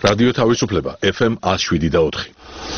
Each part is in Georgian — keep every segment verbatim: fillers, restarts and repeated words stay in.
რადიო თავისუფლება ეფ ემ one oh seven და four.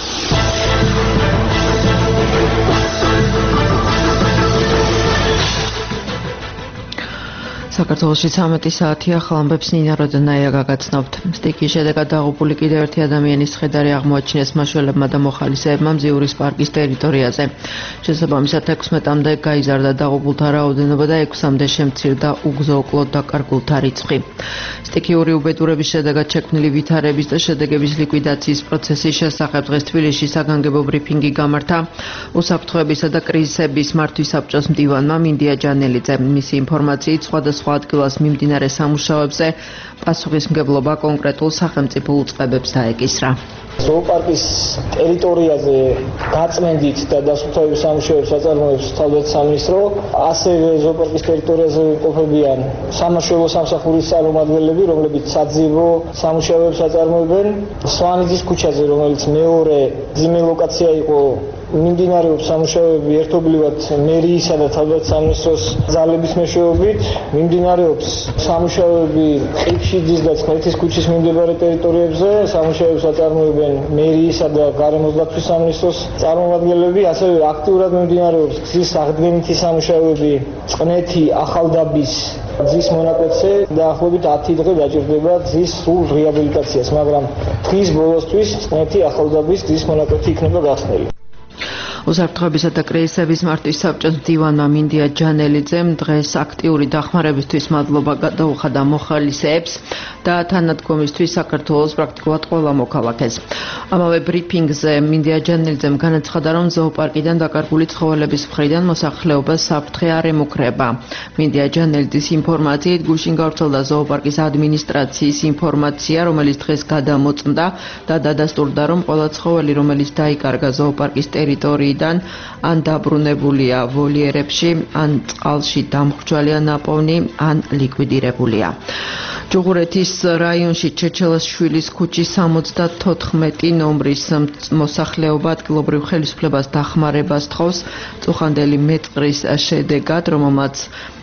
საქართველოში ცამეტი საათი ახალ ამბებს ნინა როდონაია გაგაცნობთ. სტიკის შედეგად დაღუპული კიდევ ერთი ადამიანის ცხედარი აღმოაჩინეს მაშველებმა და მოხალისეებმა მზიურის პარკის ტერიტორიაზე. შესაბამისად ექვსმეტამდე გაიზარდა დაღუპულთა რაოდენობა და ექვსამდე შემცირდა უგზო-უკლოდ დაკარგულთა რიცხვი. სტიქიური უბედურების შედეგად შექმნილი ვითარების და შედეგების ლიკვიდაციის პროცესის შესახებ დღეს თბილისში საგანგებო ბრიფინგი გამართა უსაფრთხოებისა და კრიზისების მართვის საბჭოს მდივანმა მინდია ჯანელიძემ. მისი ინფორმაციით სხვადასხვა ადგილას მიმდინარე სამუშაოებზე პასუხისმგებლობა კონკრეტულ სახელმწიფო უწყებებს დაეკისრა. ზოოპარკის ტერიტორიაზე გაწმენდით და დასუფთავების სამუშაოებს აწარმოებს თავდაცვის სამინისტრო, ასევე ზოოპარკის ტერიტორიაზე ყოფებიან სამაშველო სამსახურის წარმომადგენლები, რომლებიც საძიებო სამუშაოებს აწარმოებენ. სვანიძის ქუჩაზე, რომელიც მეორე ძიმე ლოკაცია იყო, მიმდინარეობს სამუშაოები ერთობლივად მერიისა და თავდაცვის სამინისტროს ძალების მეშვეობით. მიმდინარეობს სამუშაოები ყიფშიძის და ცხეთის ქუჩის მიმდებარე ტერიტორიებზე, სამუშაოებს აწარმოებენ მერიისა და გარემოს დაცვის სამინისტროს წარმომადგენლები, ასევე აქტიურად მიმდინარეობს გზის აღდგენითი სამუშაოები წყნეთი ახალდაბის გზის მონაკვეთზე. დაახლოებით ათი დღე დაჭირდება გზის სრულ რეაბილიტაციას, მაგრამ დღის ბოლოსთვის წყნეთი ახალდაბის გზის მონაკვეთი იქნება გახსნილი. უსაფრთხოებისა და კრიზისების მართვის საბჭოს მდივანმა მინდია ჯანელიძემ დღეს აქტიური დახმარებისთვის მადლობა გადაუხადა მოხალისეებს და თანადგომისთვის საქართველოს პრაქტიკულად ყველა მოქალაქეს. ამავე ბრიფინგზე მინდია ჯანელიძემ განაცხადა, რომ ზოოპარკიდან დაკარგული ცხოველების მხრიდან მოსახლეობას საფრთხე არ ემუქრება. მინდია ჯანელიძის ინფორმაციით გუშინ გავრცელდა ზოოპარკის ადმინისტრაციის ინფორმაცია, რომელიც დღეს გადამოწმდა და დადასტურდა, რომ ყველა ცხოველი, რომელიც დაიკარგა ზოოპარკის ტერიტორიიდან ან დაბრუნებულია ვოლიერებში, ან წყალში დამხრჯვალია ნაპოვნი, ან ლიკვიდირებულია. ჯუღურეთის რაიონში ჩეჩელაშვილის ქუჩის სამოცდათოთხმეტი ნომრის მოსახლეობა ადგილობრივ ხელისუფლებას დახმარებას თხოვს წუხანდელი მეტყრის შედეგად, რომელმაც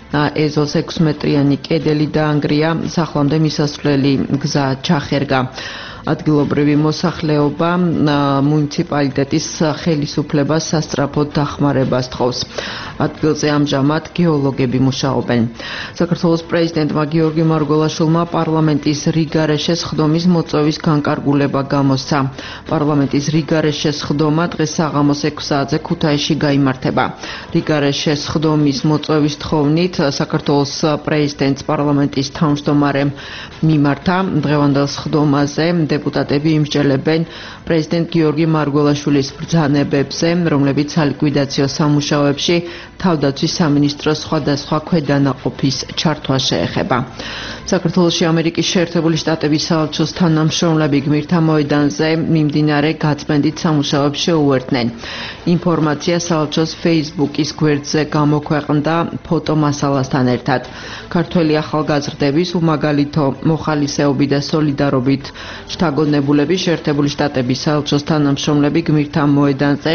ეზოს ექვსმეტრიანი კედელი დაანგრია, სახლამდე მისასვლელი გზა ჩახერგა. ადგილობრივი მოსახლეობა მუნიციპალიტეტის ხელისუფლებას სასწრაფოდ დახმარებას თხოვს. ადგილზე ამჟამად გეოლოგები მუშაობენ. საქართველოს პრეზიდენტმა გიორგი მარგველაშვილმა პარლამენტის რიგარეშე სხდომის მოწვევის განკარგულება გამოსცა. პარლამენტის რიგარეშე სხდომა დღეს საღამოს ექვს საათზე ქუთაისში გაიმართება. რიგარეშე სხდომის მოწვევის თხოვნით საქართველოს პრეზიდენტს პარლამენტის თავმჯდომარემ მიმართა. დღევანდელ სხდომაზე დეპუტატები იმსჯელებენ პრეზიდენტ გიორგი მარგველაშვილის ბრძანებებზე, რომლებიც სალიკვიდაციო სამუშაოებში თავდაცვის სამინისტროს სხვადასხვა ქვედანაყოფის ჩართვა შეეხება. საქართველოში ამერიკის შეერთებული შტატების საელჩოს თანამშრომლები გმირთა მოედანზე მიმდინარე გაწმენდით სამუშაოებს შეუერთდნენ. ინფორმაცია საელჩოს Facebook-ის გვერდზე გამოქვეყნდა ფოტომასალასთან ერთად. ქართველი ახალგაზრდების უმაგალითო მოხალისეობით და სოლიდარობით შთაგონებულები შეერთებული შტატების საელჩოს თანამშრომლები გმირთა მოედანზე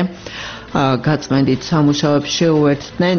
გაწმენდით სამუშაოებს შეუერთდნენ.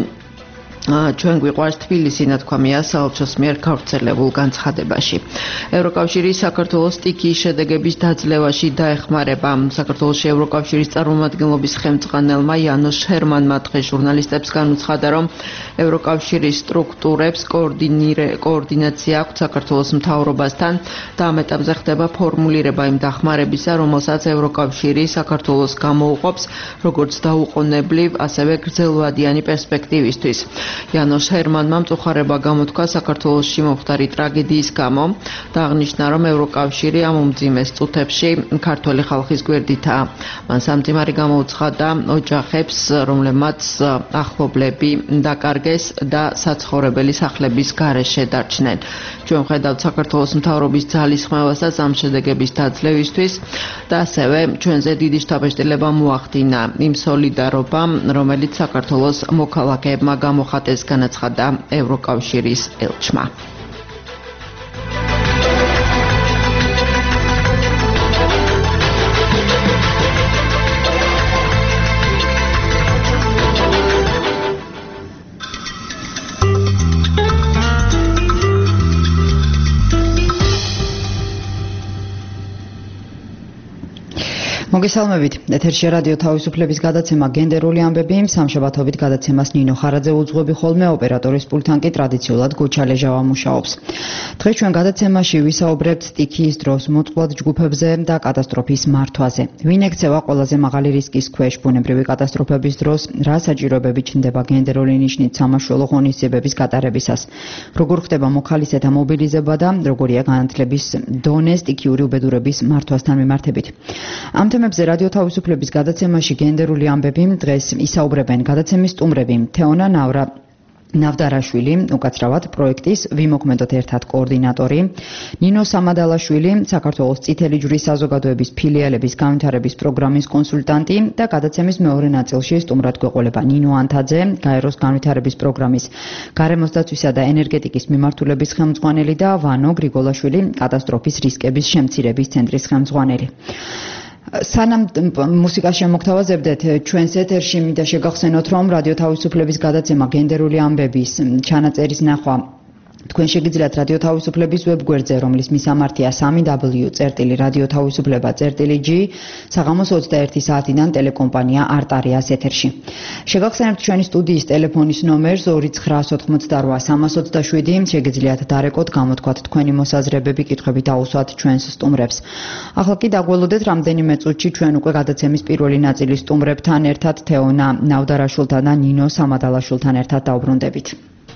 ჩვენ გვიყვარს თბილისი, ნათქვამია საელჩოს მიერ გავრცელებულ განცხადებაში. ევროკავშირის საქართველოს სტიქიის შედეგების დაძლევაში დაეხმარება. საქართველოში ევროკავშირის წარმომადგენლობის ხელმძღვანელმა იანოშ ჰერმანმა დღეს ჟურნალისტებს განუცხადა, რომ ევროკავშირის სტრუქტურებს კოორდინაცია აქვს საქართველოს მთავრობასთან და ამ ეტაპზე ხდება ფორმულირება იმ დახმარებისა, რომელსაც ევროკავშირი საქართველოს გამოუყოფს, როგორც დაუყოვნებლივ, ასევე გრძელვადიანი პერსპექტივისთვის. იანოშ ჰერმანმა მწუხარება გამოთქვა საქართველოში მომხდარი ტრაგედიის გამო და აღნიშნა, რომ ევროკავშირი ამ უმძიმეს წუთებში ქართველი ხალხის გვერდითაა. მან სამძიმარი გამოუცხადა ოჯახებს, რომლებმაც ახლობლები დაკარგეს და საცხოვრებელი სახლების გარეშე დარჩნენ. ჩვენ ვხედავთ საქართველოს მთავრობის ძალისხმევასაც ამ შედეგების დაძლევისთვის და ასევე ჩვენზე დიდი შთაბეჭდილება მოახდინა იმ სოლიდარობამ, რომელიც საქართველოს მოქალაქეებმა გამოხატეს, განაცხადა ევროკავშირის ელჩმა. მოგესალმებით. ეთერში რადიო თავისუფლების გადაცემა გენდერული ამბები. სამშაბათობით გადაცემას ნინო ხარაძე უძღვები ხოლმე, ოპერატორის პულტთან კი ტრადიციულად გუჩა ლეჟავა მუშაობს. დღეს ჩვენ გადაცემაში ვისაუბრებთ სტიქიის დროს მოწყვლად ჯგუფებზე და კატასტროფის მართვაზე. ვინ ექცევა ყველაზე მაღალი რისკის ქვეშ ბუნებრივი კატასტროფების დროს, რა საჭიროებები ჩნდება გენდერული ნიშნით სამაშველო ღონისძიებების გატარებისას, როგორ ხდება მოხალისეთა მობილიზება და როგორია განათლების დონე სტიქიური უბედურების მართვასთან მიმართებით. ამ თემებზე რადიო თავისუფლების გადაცემაში გენდერული ამბები. დღეს ისაუბრებენ გადაცემის სტუმრები თეონა ნავრა ნავდარაშვილი, უკაცრავად პროექტის ვიმოქმედოთ ერთად კოორდინატორი, ნინო სამადალაშვილი, საქართველოს წითელი ჯვრის საზოგადოების ფილიალების განვითარების პროგრამის კონსულტანტი და გადაცემის მეორე ნაწილში სტუმრად გვეყოლება ნინო ანთაძე, გაეროს განვითარების პროგრამის გარემოსდაცვისა და ენერგეტიკის მიმართულების ხელმძღვანელი და ვანო გრიგოლაშვილი, კატასტროფის რისკების შემცირების ცენტრის ხელმძღვანელი. სანამ მუსიკას შემოგთავაზებდეთ, ჩვენს ეთერში მინდა შეგახსენოთ, რომ რადიო თავისუფლების გადაცემა გენდერული ამბების ჩანაწერის ნახვა თქვენ შეგიძლიათ რადიო თავისუფლების ვებგვერდზე, რომლის მისამართია სამი დაბლიუ წერტილი რადიო თავისუფლება წერტილი ჯი, საღამოს ოცდაერთი საათიდან ტელეკომპანია არტარიას ეთერში. შეგახსენებთ ჩვენი სტუდიის ტელეფონის ნომერს ორი ცხრა ოცდაოთხმოცდარვა სამას ოცდაშვიდი, შეგიძლიათ დარეკოთ, გამოთქვათ თქვენი მოსაზრებები, კითხვები დაუსვათ ჩვენს სტუმრებს. ახლა კი დაგველოდეთ რამდენიმე წუთში ჩვენ უკვე გადაცემის პირველი ნაწილის სტუმრებთან ერთად თეონა ნავდარაშვილთან და ნინო სამადალაშვილთან ერთად დავბრუნდებით.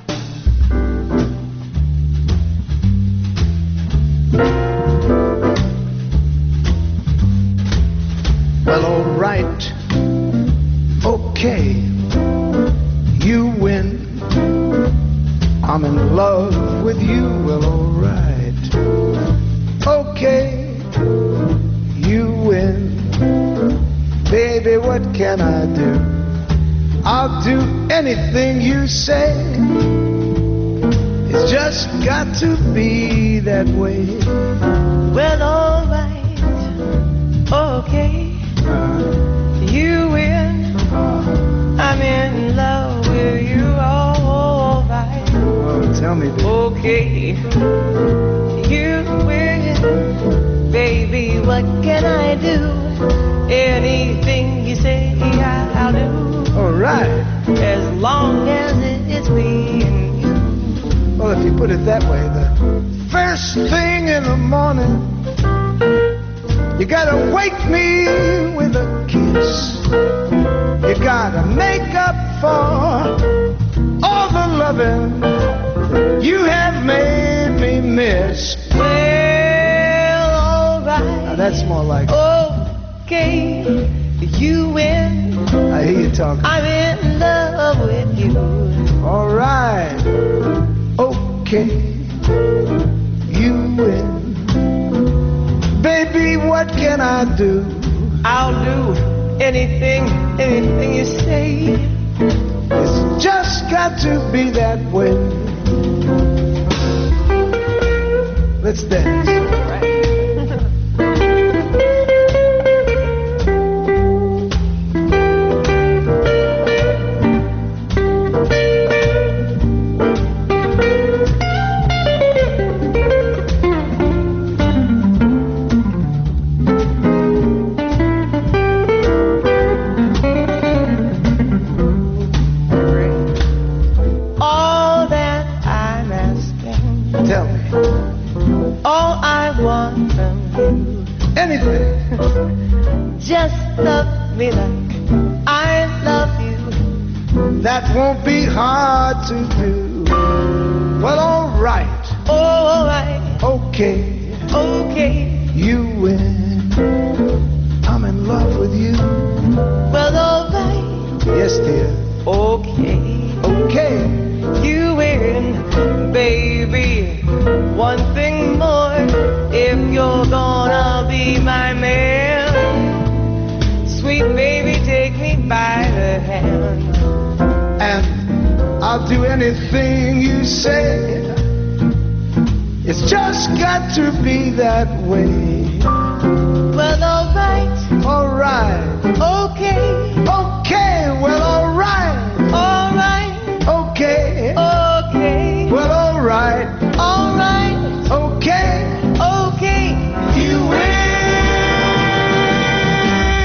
Well, all right, okay, you win. I'm in love with you. Well, all right, okay, you win. Baby, what can I do? I'll do anything you say. It's just got to be that way. Well, all right, okay. You win. I'm in love with you, all right. Oh, tell me, baby. Okay, you win. Baby, what can I do? Anything you say, I'll do. All right. As long as it's me and you. Well, if you put it that way, the first thing in the morning, you gotta wake me with a kiss. You gotta make up for all the loving you have made me miss. Well, all right. Now that's more like okay, you win. I hear you talking. I'm in love with you. All right. Okay, you win. Baby, what can I do? I'll do anything, anything you say. It's just got to be that way. Let's dance. That won't be hard to do. Well, all right. All right. Okay. Okay. You win. I'm in love with you. Well, all right. Yes, dear. Okay. Okay. You win, baby. One thing more. If you're gonna be my man, sweet baby, take me by the hand. And I'll do anything you say. It's just got to be that way. Well, all right. All right. Okay. Okay. Well, all right. All right. Okay. Okay. Well, all right. All right. Okay. Okay. You win.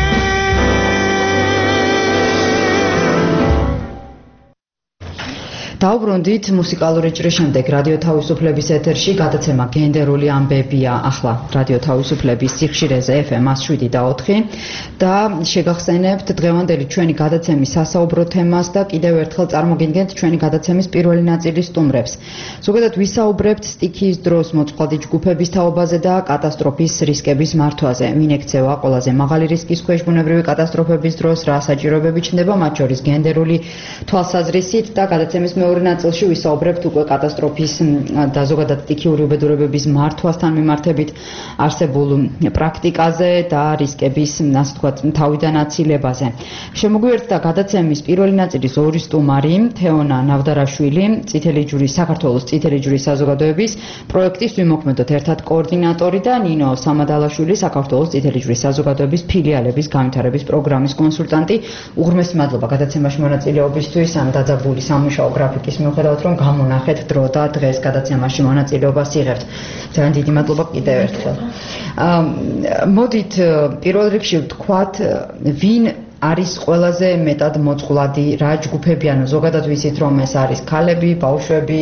დაუბრუნდით მუსიკალური ჭრის შემდეგ რადიო თავისუფლების ეთერში გადაცემა გენდერული ამბებია ახლა რადიო თავისუფლების სიხშირეზე ეფ ემ εκατო შვიდი და ოთხი და შეგახსენებთ დღევანდელი ჩვენი გადაცემის სასაუბრო თემას და კიდევ ერთხელ წარმოგიდგენთ ჩვენი გადაცემის პირველი ნაწილის სტუმრებს. ზოგადად ვისაუბრებთ სტიქიის დროს მოწყვლადი ჯგუფების თაობაზე და კატასტროფის რისკების მართვაზე. ვინ ექცევა ყველაზე მაღალი რისკის ქვეშ ბუნებრივი კატასტროფების დროს, რა საჭიროებები ჩნდება, მათ შორის გენდერული თვალსაზრისით და გადაცემის მეორე ნაწილში ვისაუბრებთ უკვე კატასტროფის და ზოგადად სტიქიური უბედურებების მართვასთან მიმართებით არსებულ პრაქტიკაზე და რისკების, ასე ვთქვათ, თავიდან აცილებაზე. შემოგვიერთდა გადაცემის პირველი ნაწილის ორი სტუმარი, თეონა ნავდარაშვილი, წითელი ჯვრის საქართველოს წითელი ჯვრის საზოგადოების პროექტის ვიმოქმედოთ ერთად კოორდინატორი და ნინო სამადალაშვილი, საქართველოს წითელი ჯვრის საზოგადოების ფილიალების განვითარების პროგრამის კონსულტანტი. უღრმესი მადლობა გადაცემაში მონაწილეობისთვის, ამ დაძაბული სამუშაო გრაფიკის მიუხედავად, რომ გამონახეთ დრო და დღეს გადაცემაში მონაწილეობას იღებთ. ძალიან დიდი მადლობა კიდევ ერთხელ. მოდით პირველ რიგში ვთქვათ, ვინ არის ყველაზე მეტად მოწყვლადი, რა ჯგუფები, ანუ ზოგადად ვიცით, რომ ეს არის ქალები, ბავშვები,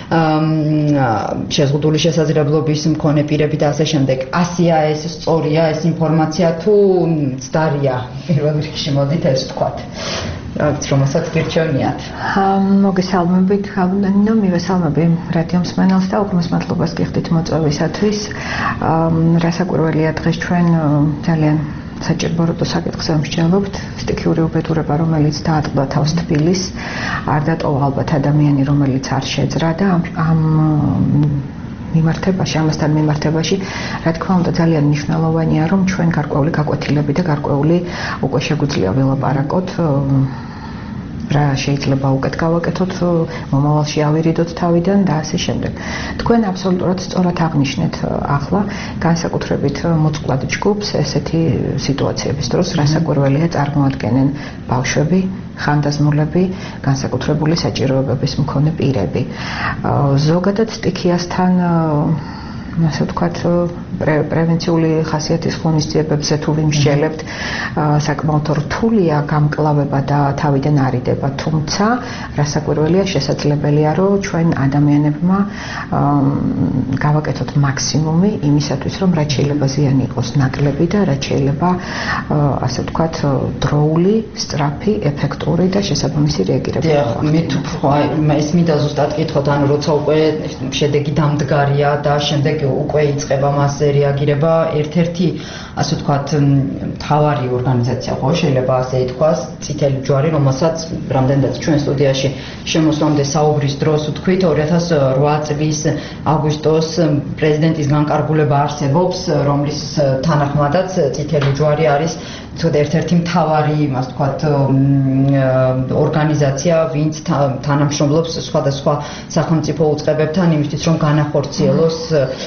შეზღუდული შესაძლებლობის მქონე პირები და ასე შემდეგ. ასია ეს სწორია ეს ინფორმაცია თუ მცდარია? პირველ რიგში მოდით ეს ვთქვათ. რაც რომელსაც გირჩევნიათ. მოგესალმებით, ხალხო, მივესალმები რადიო მსმენელს და უღრმეს მადლობას გიხდით მოწვევისათვის. რასაკვირველია დღეს ჩვენ ძალიან საჭირო საკითხს ამსჯელობთ. სტიქიური უბედურება, რომელიც დაატყდა თავს თბილის, არ დატოვა ალბათ ადამიანი, რომელიც არ შეძრა და ამ მიმართებაში, ამასთან მიმართებაში, რა თქმა უნდა, ძალიან მნიშვნელოვანია, რომ ჩვენ გარკვეული გაკვეთილები და გარკვეული უკვე შეგვიძლია ველაპარაკოთ რა შეიძლება უკეთ გავაკეთოთ, მომავალში ავირიდოთ თავიდან და ასე შემდეგ. თქვენ აბსოლუტურად სწორად აღნიშნეთ ახლა, განსაკუთრებით მოწყვლად ჯგუფს ესეთი სიტუაციების დროს, რასაკვირველია წარმოადგენენ ბავშვები, ხანდაზმულები, განსაკუთრებული საჭიროებების მქონე პირები. ზოგადად სტიქიასთან ასე ვთქვათ, პრევენციული ხასიათის ღონისძიებებზე თუ ვიმსჯელებთ, საკმაოდ რთულია გამკლავება და თავიდან არიდება, თუმცა რასაკვირველია, შესაძლებელია, რომ ჩვენ ადამიანებმა გავაკეთოთ მაქსიმუმი იმისათვის, რომ რაც შეიძლება ზიანი იყოს ნაკლები და რაც შეიძლება, ასე ვთქვათ, დროული, სწრაფი, ეფექტური და შესაბამისი რეაგირება. მით ეს მინდა ზუსტად კითხოთ, ანუ როცა უკვე შედეგი დამდგარია და შემდეგ უკვე იწყება მასზე რეაგირება, ერთ-ერთი, ასე ვთქვათ, მთავარი ორგანიზაცია ხო შეიძლება ასე ითქვას, წითელი ჯვარი, რომელსაც რამდენადაც ჩვენ სტუდიაში შემოსვლამდე საუბრის დროს ვთქვით, ორი ათას რვა წლის აგვისტოს პრეზიდენტის განკარგულება არსებობს, რომლის თანახმადაც წითელი ჯვარი არის ერთ-ერთი მთავარი, ასე ვთქვათ, ორგანიზაცია, ვინც თანამშრომლობს სხვადასხვა სახელმწიფო უწყებებთან იმისთვის, რომ განახორციელოს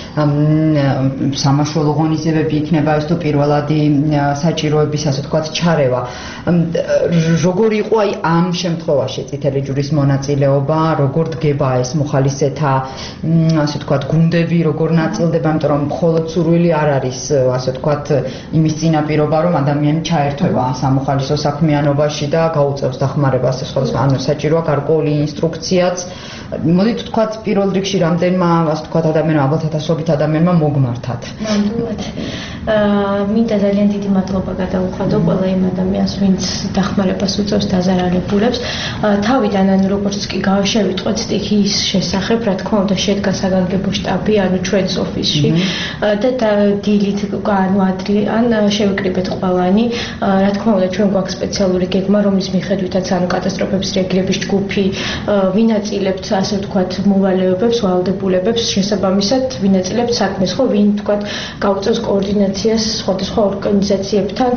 სამაშველო ღონისძიებები იქნება ეს თუ პირველადი საჭიროების, ასე ვთქვათ, ჩარევა. როგორი იყო აი ამ შემთხვევაში წითელი ჯვრის მონაწილეობა, როგორ დგება ეს მოხალისეთა, ასე ვთქვათ, გუნდები, როგორ ნაწილდება, იმიტომ რომ მხოლოდ სურვილი არ არის, ასე ვთქვათ, იმის წინაპირობა, რომ ადამიანი ჩაერთვება სამოხალისო საქმიანობაში და გაუწევს დახმარებას სხვადასხვა, ანუ საჭიროა გარკვეული ინსტრუქციაც. მოდით ვთქვათ, პირველ რიგში რამდენმა, ასე ვთქვათ, ადამიანმა, ალბათ ათასობით ადამიანმა მოგმართათ. ნამდვილად. მინდა ძალიან დიდი მადლობა გადაუხადო ყველა იმ ადამიანს, ვინც დახმარებას უწევს დაზარალებულებს. თავიდან, ანუ როგორც კი გავშევიტყვეთ სტიქიის შესახებ, რა თქმა უნდა, შედგა საგანგებო შტაბი, ანუ ჩვენს ოფისში და დილით ანუ ადრიან შევიკრიბეთ ყველანი. რა თქმა უნდა, ჩვენ გვაქვს სპეციალური გეგმა, რომლის მიხედვითაც ანუ კატასტროფების რეაგირების ჯგუფი ვინაწილებთ, ასე ვთქვათ, მოვალეობებს, ვალდებულებებს, შესაბამისად ვინაწილებთ საქმეს, ხო, ვინ ვთქვათ, გაუწევს კოორდინაციას სხვადასხვა ორგანიზაციებთან,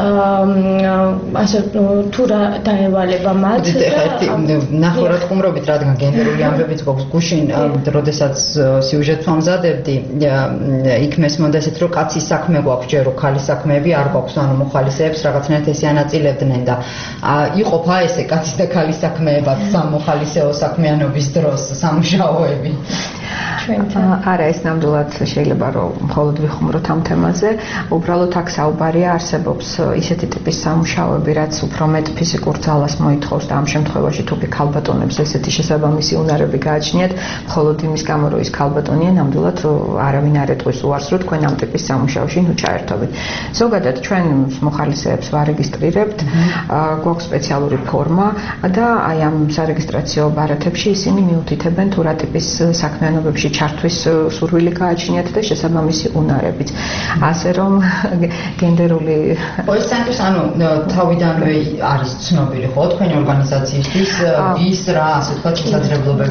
ასე თუ რა დაევალება მათ. ერთი ნახევრად ხუმრობით, რადგან გენდერული ამბებიც გვაქვს გუშინ, როდესაც სიუჟეტს ვამზადებდი, იქ მესმოდა ესეთ, რომ კაცის საქმე გვაქვს, ჯერ რომ ქალის საქმეები არ გვაქვს, ანუ მოხალისეებს რაღაცნაირად ესე ანაწილებდნენ და იყოფა ესე კაცის და ქალის საქმეებად სამოხალისეო საქმიანობის დროს სამუშაოები. ჩვენთან. არა, ეს ნამდვილად შეიძლება რომ მხოლოდ ვიხუმროთ ამ თემაზე. უბრალოდ აქ საუბარია, არსებობს ისეთი ტიპის სამუშაოები, რაც უფრო მეტ ფიზიკურ ძალას მოითხოვს და ამ შემთხვევაში თუ კი ქალბატონებს ესეთი შესაბამისი უნარები გააჩნიათ, მხოლოდ იმის გამო რომ ის ქალბატონია, ნამდვილად არავინ არ ეტყვის უარს, რომ თქვენ ამ ტიპის სამუშაოში ნუ ჩაერთობთ. ზოგადად ჩვენ მოხალისეებს ვარეგისტრირებთ, გვაქვს სპეციალური ფორმა და აი ამ სარეგისტრაციო ბარათებში ისინი მიუთითებენ თუ რა ტიპის საქმიანობებში ჩართვის სურვილი გააჩნიათ და შესაბამისი უნარებიც. ასე რომ გენდერული პოისცენტრის ანუ თავიდანვე არის ცნობილი ხო თქვენი ორგანიზაციისთვის ის რა ასე ვთქვათ შესაძლებლობები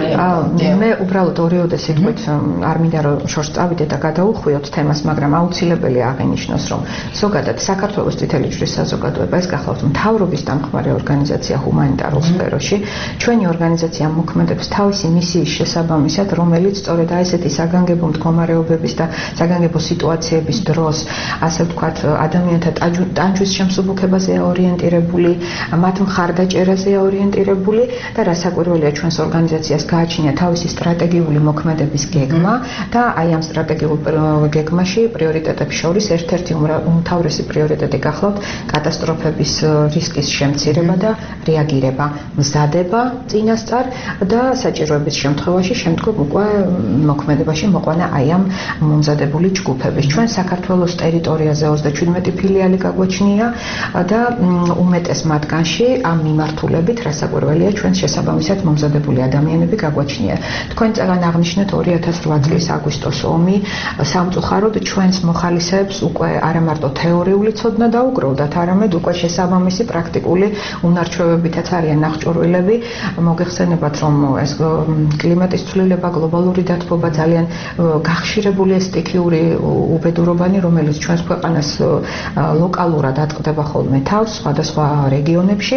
და მე უბრალოდ ორიოდე სიტყვით არ მინდა რომ შორს წავიდე და გადაუხვიოთ თემას, მაგრამ აუცილებელი აღინიშნოს რომ ზოგადად საქართველოს წითელი ჯვრის საზოგადოება ეს გახლავთ მთავრობის დამხმარე ორგანიზაცია ჰუმანიტარულ სფეროში. ჩვენი ორგანიზაცია მოქმედებს თავისი მისიის შესაბამისად, რომელიც სწორედ აი ესეთი საგანგებო მდგომარეობების და საგანგებო სიტუაციების დროს, ასე ვთქვათ, ადამიანთა ტანჯვის შემსუბუქებაზეა ორიენტირებული, მათ მხარდაჭერაზეა ორიენტირებული და რასაკვირველია ჩვენს ორგანიზაციას გააჩნია თავისი სტრატეგიული მოქმედების გეგმა და აი ამ სტრატეგიულ გეგმაში პრიორიტეტებს შორის ერთ-ერთი უმთავრესი პრიორიტეტი გახლავთ კატასტროფების რისკის შემცირება და რეაგირება, მზადება წინასწარ და საჭიროების შემთხვევაში შემდგომ უკვე მოქმედებაში მოყვანა აი ამ მომზადებული ჯგუფების. ჩვენ საქართველოს ტერიტორიაზე ოცდაჩვიდმეტი ფილიალი გაგვაჩნია და უმეტეს მათგანში ამ მიმართულებით რასაკვირველია ჩვენ შესაბამისად მომზადებული ადამიანები გაგვაჩნია. თქვენ წეგან აღნიშნეთ ორი ათას რვა წლის აგვისტოს ომი, სამწუხაროდ ჩვენს მოხალისეებს უკვე არა მარტო თეორიული ცოდნა დაუგროვდათ, არამედ უკვე შესაბამისი პრაქტიკული უნარჩვევებითაც არიან ნახჭურვილები. მოგეხსენებათ რომ ეს კლიმატის ცვლილება, გლობალური დათბობა ძალიან გახშირებული სტიქიური უბედურობანი, რომელიც ჩვენს ქვეყანას ლოკალურად ატყდება ხოლმე თავს სხვადასხვა რეგიონებში,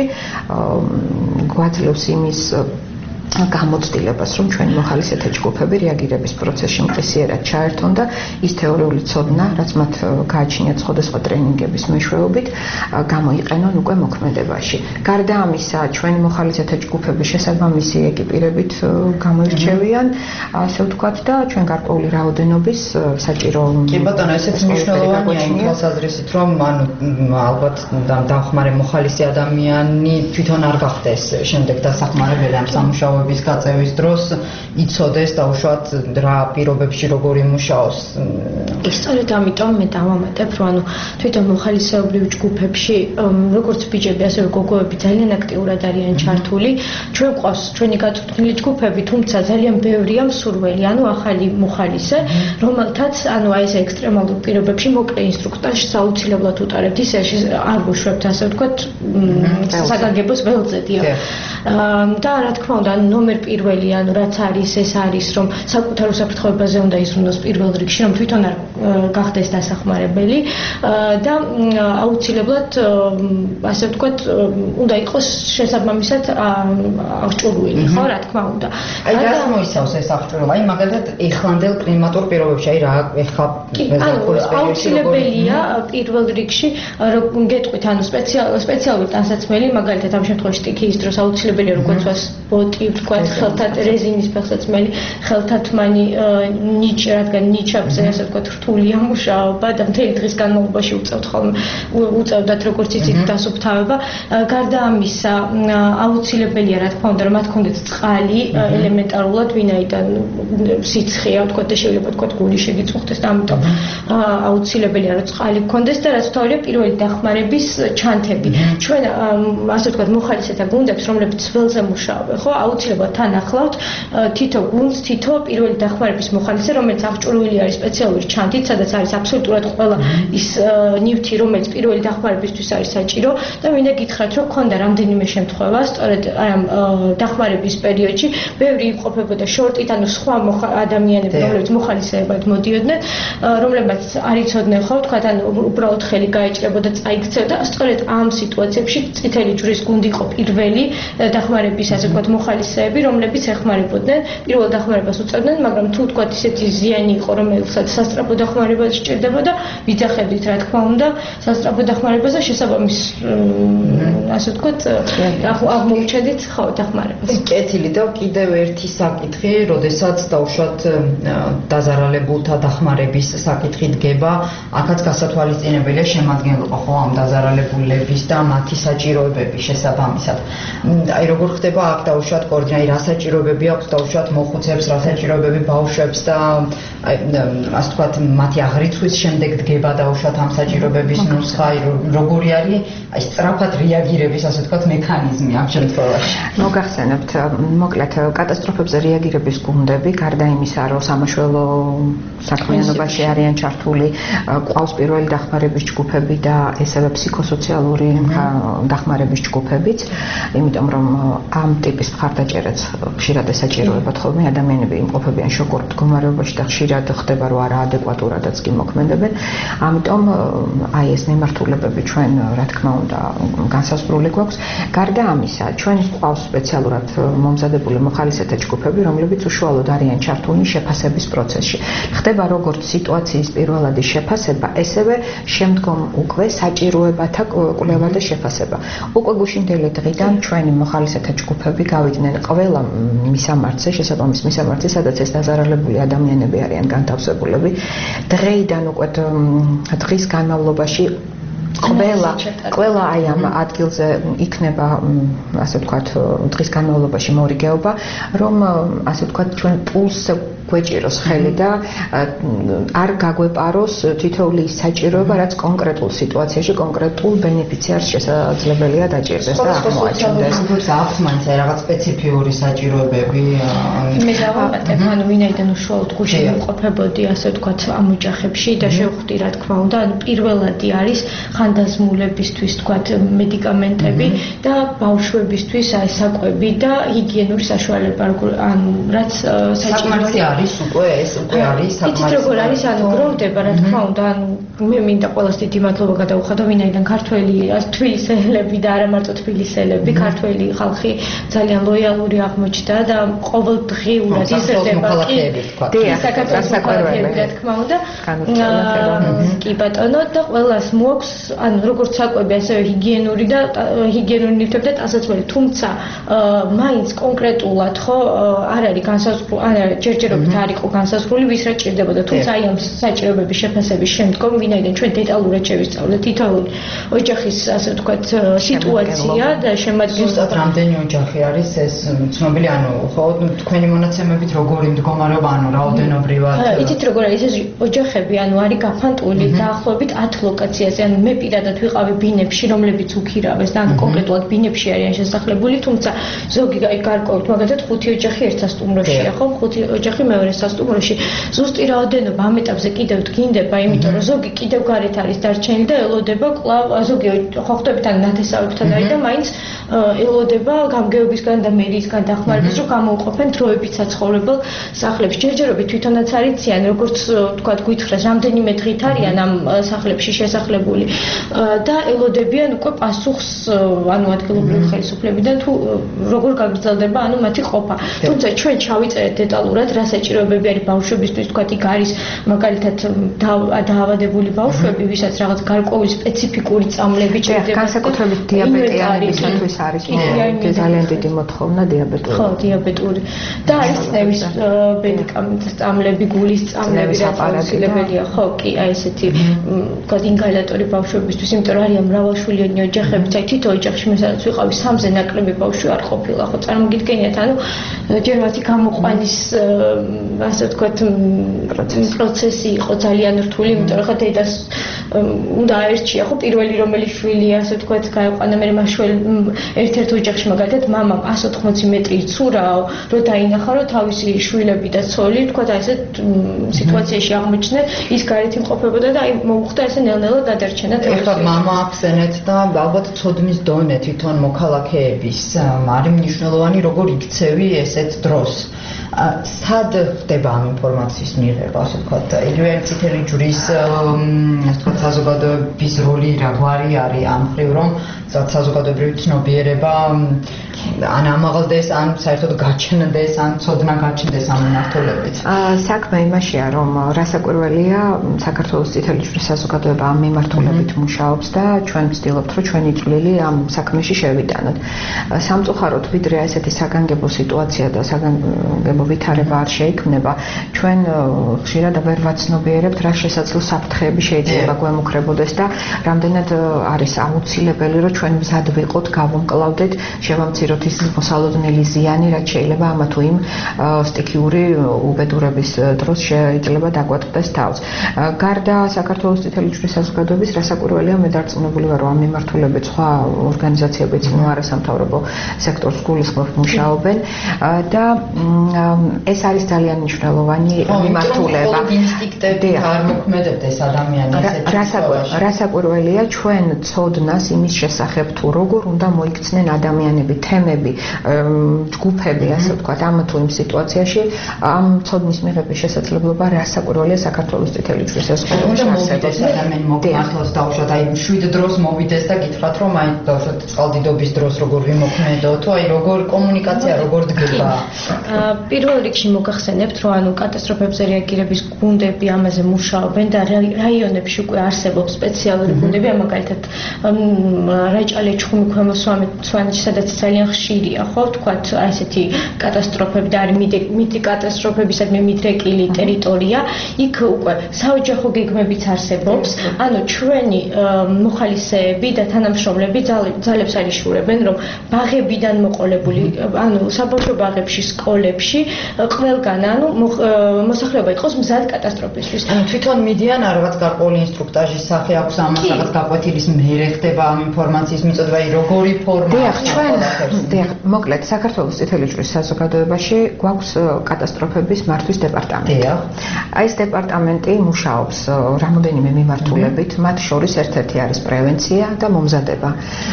გვაძლევს იმის გამოცდილებას, რომ ჩვენი მოხალისეთა ჯგუფები რეაგირების პროცესში მყისიერად ჩაერთონ და ის თეორიული ცოდნა, რაც მათ გააჩნიათ სხვადასხვა ტრენინგების მეშვეობით, გამოიყენონ უკვე მოქმედებაში. გარდა ამისა, ჩვენი მოხალისეთა ჯგუფები შესაბამისი ეკიპირებით გამოირჩევიან, ასე ვთქვათ და ჩვენ გარკვეული რაოდენობის საჭირო. კი ბატონო, ესეც მნიშვნელოვანია იმ თვალსაზრისით, რომ ანუ ალბათ დამხმარე მოხალისე ადამიანი თვითონ არ გახდეს შემდეგ დასახმარებელი ამ სამუშაოებში ვის გაწევის დროს იცოდეს და უშუალოდ რა პირობებში როგორ იმუშაოს. სწორედ ამიტომ მე დავამატებ, რომ ანუ თვითონ მოხალისეობრივ ჯგუფებში როგორც ბიჭები, ასევე გოგოები ძალიან აქტიურად არიან ჩართული. ჩვენ ყავს ჩვენი გაწვრთნილი ჯგუფები, თუმცა ძალიან ბევრია მსურველი, ანუ ახალი მოხალისე, რომელთაც ანუ აი ეს ექსტრემალურ პირობებში მოკლე ინსტრუქტაჟს აუცილებლად უტარებთ, ისე არ გუშვებთ, ასე ვთქვათ, საგანგებოს ველზე დიახ. და რა თქმა უნდა, ნომერ პირველი, ანუ რაც არის, ეს არის, რომ საკუთარ უსაფრთხოებაზე უნდა იზრუნოს პირველ რიგში, რომ თვითონ არ გახდეს დასახმარებელი და აუცილებლად, ასე ვთქვათ, უნდა იყოს შესაბამისად აღჭურვილი, ხო, რა თქმა უნდა. აი რას მოიცავს ეს აღჭურვილობა? აი მაგალითად ეხლანდელ კლიმატურ პირობებში, აი რა ეხლა აუცილებელია პირველ რიგში, რომ გეტყვით, ანუ სპეციალური ტანსაცმელი, მაგალითად ამ შემთხვევაში სტიქიის დროს აუცილებელია რომ გვეცვას ბოტი, ვთქვათ, ხელთათ რეზინის ფეხსაცმელი, ხელთათმანი ნიჭი, რადგან ნიჩაბზე, ასე ვთქვათ, რთულია მუშაობა და მთელი დღის განმავლობაში უწევთ ხოლმე, უწევდათ როგორც იცით დასუფთავება. გარდა ამისა, აუცილებელია, რა თქმა უნდა, რომ მათ ქონდეთ წყალი ელემენტარულად, ვინაიდან სიცხეა, ვთქვათ, და შეიძლება ვთქვათ, გული შეგიწუხდეს და ამიტომ აუცილებელია, რომ წყალი გქონდეს და რაც თავია პირველი დახმარების ჩანთები. ჩვენ ასე ვთქვათ, მოხალისეთა გუნდებს, რომლებიც ველზე მუშაობენ, ხო, აუცილებლად თან ახლავთ თითო გუნდს, თითო პირველი დახმარების მოხალისე, რომელიც აღჭურვილი არის სპეციალური ჩანთით, სადაც არის აბსოლუტურად ყველა ის ნივთი, რომელიც პირველი დახმარებისთვის არის საჭირო და მინდა გითხრათ, რომ ქონდა რამდენიმე შემთხვევა, სწორედ აი ამ დახმარების პერიოდში, ბევრი იმყოფებოდა შორტით, ანუ სხვა ადამიანები, რომლებიც მოხალისეებად მოდიოდნენ, რომლებიც არ იცოდნენ, ხო, ვთქვათ, ანუ უბრალოდ ხელი გაეჭრებოდა, წაიქცევდა, სწორედ ამ სიტუაციებში წითელი ჯვრის გუნდი იყო პირველი დახმარების, ასე ვთქვათ, მოხალისე მტაცებები, რომლებიც ეხმარებოდნენ პირველ დახმარებას უწევდნენ, მაგრამ თუ თქვათ ისეთი ზიანი იყო, რომელსაც სასწრაფო დახმარება სჭირდებოდა, ვიძახებდით რა თქმა უნდა, სასწრაფო დახმარებაზე შესაბამის ასე ვთქვათ, აღმოუჩენდით ხო დახმარებას. კეთილი და კიდევ ერთი საკითხი, როდესაც დაუშვათ დაზარალებულთა დახმარების საკითხი დგება, აქაც გასათვალისწინებელია შემადგენლობა ხო ამ დაზარალებულების და მათი საჭიროებების შესაბამისად. აი როგორ ხდება აქ დაუშვათ კოორდინაცია, რა საჭიროებები აქვს დაუშვათ მოხუცებს, რა საჭიროებები ბავშვებს და აი ასე ვთქვათ მათი აღრიცხვის შემდეგ დგება დაუშვათ ამ საჭიროებების ნუსხა, როგორი არის აი სწრაფად რეაგირების ასე ვთქვათ მექანიზმი ამ შემთხვევაში. მოგახსენებთ, მოკლედ კატასტროფებზე რეაგირების გუნდები, გარდა იმისა, რომ სამაშველო საქმიანობაში არიან ჩართული, ყავს პირველი დახმარების ჯგუფები და ესევე ფსიქოსოციალური დახმარების ჯგუფებიც, იმიტომ რომ ამ ტიპის მხარდაჭერაც ხშირად ესაჭიროებათ ხოლმე ადამიანები იმყოფებიან შოკურ მდგომარეობაში და ხშირად ხდება რომ არა ადეკვატურადაც კი მოქმედებენ. ამიტომ აი ეს მიმართულებები ჩვენ რა თქმა უნდა განსაზღვრული გვაქვს. გარდა ამისა, ჩვენ ყავს სპეციალურად მომზადებული მოხალისეთა ჯგუფები, რომლებიც უშუალოდ არიან ჩართულნი შეფასების პროცესში. ხდება როგორც სიტუაციის პირველადი შეფასება, ესევე შემდგომ უკვე საჭიროებათა კვლევა და შეფასება. უკვე გუშინდელი დღიდან ჩვენი მოხალისეთა ჯგუფები გავიდნენ ყველა მისამართზე, შესაბამის მისამართზე, სადაც ეს დაზარალებული ადამიანები არიან განთავსებულები. დღეიდან უკვე დღის განმავლობაში ყველა ყველა აი ამ ადგილზე იქნება ასე ვთქვათ დღის განმავლობაში მორიგეობა, რომ ასე ვთქვათ ჩვენ პულს გვეჭიროს ხელი და არ გაგვეპაროს თითოეული საჭიროება, რაც კონკრეტულ სიტუაციაში კონკრეტულ ბენეფიციარს შესაძლებელია დაჭირდეს და აღმოაჩნდეს. აქვს მაინც რაღაც სპეციფიური საჭიროებები. მე დავამატებ, ანუ ვინაიდან უშუალოდ გუშინ ვიმყოფებოდი ასე ვთქვათ ამ ოჯახებში და შევხვდი რა თქმა უნდა, ანუ პირველადი არის ხანდაზმულებისთვის ვთქვათ მედიკამენტები და ბავშვებისთვის აი საკვები და ჰიგიენური საშუალება, ანუ რაც საჭიროა არის უკვე ეს უკვე არის საკმარისი. იცით როგორ არის, ანუ გროვდება რა თქმა უნდა, ანუ მე მინდა ყველას დიდი მადლობა გადავუხადო, ვინაიდან ქართველი თბილისელები და არა მარტო თბილისელები, ქართველი ხალხი ძალიან ლოიალური აღმოჩნდა და ყოველდღიურად იზრდება კი საქართველოს საკუთრება რა თქმა უნდა. კი ბატონო და ყველას მოაქვს, ანუ როგორც საკვები, ასევე ჰიგიენური და ჰიგიენური ნივთები და ტანსაცმელი, თუმცა მაინც კონკრეტულად ხო არ არის განსაზღვრული, არ არის ჯერჯერობით არ იყო განსაზღვრული, ვის რა ჭირდებოდა, თუმცა აი ამ საჭიროებების შეფასების შემდგომ, ვინაიდან ჩვენ დეტალურად შევისწავლეთ თითოეული ოჯახის, ასე ვთქვათ, სიტუაცია და შემადგენლობა. ზუსტად რამდენი ოჯახი არის ეს ცნობილი, ანუ ხო თქვენი მონაცემებით როგორი მდგომარეობა, ანუ რაოდენობრივად. იცით როგორ არის ეს ოჯახები, ანუ არის გაფანტული დაახლოებით ათ ლოკაციაზე, ანუ მე პირადად ვიყავი ბინებში, რომლებიც უქირავეს და ანუ კონკრეტულად ბინებში არიან შესახლებული, თუმცა ზოგი გარკვეულად, მაგალითად ხუთი ოჯახი ერთ სასტუმროშია, ხო, ხუთი ოჯახი მეორე სასტუმროში. ზუსტი რაოდენობა ამ ეტაპზე კიდევ დგინდება, იმიტომ რომ ზოგი კიდევ გარეთ არის დარჩენილი და ელოდება კვლავ ზოგი ხო ხტებთან ნათესავებთან არის და მაინც ელოდება გამგეობისგან და მერიისგან დახმარებას, რომ გამოუყოფენ დროებით საცხოვრებელ სახლებში. ჯერჯერობით თვითონაც არიციან, როგორც თქვათ გითხრას, რამდენიმე დღით არიან ამ სახლებში შესახლებული და ელოდებიან უკვე პასუხს, ანუ ადგილობრივი ხელისუფლებიდან თუ როგორ გაგრძელდება, ანუ მათი ყოფა. თუმცა ჩვენ ჩავიწერეთ დეტალურად რა საჭიროებები არის ბავშვებისთვის, თქვათ იქ არის მაგალითად დაავადებული ბავშვები, ვისაც რაღაც გარკვეული სპეციფიკური წამლები ჭირდება. განსაკუთრებით დიაბეტიანებისათვის არის ძალიან დიდი მოთხოვნა დიაბეტური. ხო, დიაბეტური. და არის წნევის მედიკამენტი, წამლები, გულის წამლები, რაც აუცილებელია. ხო, კი, აი ესეთი თქვათ ინგალატორი ბავშვებისთვის, იმიტომ რომ არიან მრავალშვილიანი ოჯახები, აი თითო ოჯახში მე სადაც ვიყავი, სამზე ნაკლები ბავშვი არ ყოფილა, ხო, წარმოგიდგენიათ, ანუ ჯერ მათი გამოყვანის ასე ვთქვათ პროცესი იყო ძალიან რთული, იმიტომ რომ ხა დედას უნდა აერჩია, ხო, პირველი რომელი შვილი ასე ვთქვათ გაეყვანა, მე მაშველი ერთ-ერთ ოჯახში მაგალითად მამამ εκατს ოთხმოცი მეტრი იცურაო, რომ დაინახა, რომ თავისი შვილები და ცოლი, ვთქვათ, აი ესეთ სიტუაციაში აღმოჩნდნენ, ის გარეთ იმყოფებოდა და აი მოუხდა ესე ნელ-ნელა გადარჩენა თავისი. ეხლა მამა ახსენეთ და ალბათ ცოდნის დონე თვითონ მოქალაქეების არის მნიშვნელოვანი, როგორ იქცევი ესეთ დროს. სად ხდება ამ ინფორმაციის მიღება, ასე ვთქვათ, იგივე წითელი ჯვრის ასე ვთქვათ საზოგადოების როლი რაგვარი არის ამ მხრივ, რომ საზოგადოებრივი ცნობიერება ან ამაღლდეს, ან საერთოდ გაჩნდეს, ან ცოდნა გაჩნდეს ამ მიმართულებით? საქმე იმაშია, რომ რასაკვირველია, საქართველოს წითელი ჯვრის საზოგადოება ამ მიმართულებით მუშაობს და ჩვენ ვცდილობთ, რომ ჩვენი წვლილი ამ საქმეში შევიტანოთ. სამწუხაროდ, ვიდრე ესეთი საგანგებო სიტუაცია და საგანგებო ვითარება არ შეიქმნება, ჩვენ ხშირად ვერ ვაცნობიერებთ, რა შესაძლო საფრთხეები შეიძლება გვემუქრებოდეს და რამდენად არის აუცილებელი, რომ ჩვენ მზად ვიყოთ, გავუმკლავდეთ, შევამციროთ ის მოსალოდნელი ზიანი, რაც შეიძლება ამა თუ იმ სტიქიური უბედურების დროს შეიძლება დაგვატყდეს თავს. გარდა საქართველოს წითელი ჯვრის საზოგადოების, რასაკვირველია, მე დარწმუნებული ვარ, რომ ამ მიმართულებით სხვა ორგანიზაციებიც, ნუ არასამთავრობო სექტორს გულისხმობ მუშაობენ და ეს არის ძალიან მნიშვნელოვანი მიმართულება. ინსტინქტები არ მოქმედებდეს ადამიანი ესეთი რასაკვირველია, ჩვენ ცოდნას იმის შესახებ თუ როგორ უნდა მოიქცნენ ადამიანები, თემები, ჯგუფები, ასე ვთქვათ, ამ თუ იმ სიტუაციაში, ამ ცოდნის მიღების შესაძლებლობა რასაკვირველია საქართველოს წითელი ჯვრის საზოგადოებაში არსებობს. ადამიანი მოგმართლოს დაუშვათ, აი შვიდ დროს მოვიდეს და გითხრათ, რომ აი დაუშვათ წყალდიდობის დროს როგორ ვიმოქმედო, თუ აი როგორ კომუნიკაცია როგორ დგება. პირველ რიგში მოგახსენებთ, რომ ანუ კატასტროფებზე რეაგირების გუნდები ამაზე მუშაობენ და რაიონებში უკვე არსებობს სპეციალური გუნდები, მაგალითად რაჭალე ჩხუმი ქვემო სვანეთში, სადაც ძალიან ხშირია, ხო, ვთქვათ, აი ესეთი კატასტროფები და არის მითი კატასტროფებისადმი მიდრეკილი ტერიტორია, იქ უკვე საოჯახო გეგმებიც არსებობს, ანუ ჩვენი მოხალისეები და თანამშრომლები ძალებს არიშურებენ, რომ ბაღებიდან მოყოლებული, ანუ საბავშვო ბაღებში, სკოლებში, ყველგან, ანუ მოსახლეობა იყოს მზად კატასტროფისთვის. ანუ თვითონ მიდიან რაღაც გარკვეული ინსტრუქტაჟის სახე აქვს ამას, რაღაც გაკვეთილის მერე ხდება ამ ინფორმაციის მიწოდება, როგორი ფორმა აქვს ყველაფერს. დიახ, მოკლედ, საქართველოს წითელი ჯვრის საზოგადოებაში გვაქვს კატასტროფების მართვის დეპარტამენტი. დიახ. აი ეს დეპარტამენტი მუშაობს რამოდენიმე მიმართულებით, მათ შორის ერთ-ერთი არის პრევენცია და მომზადება.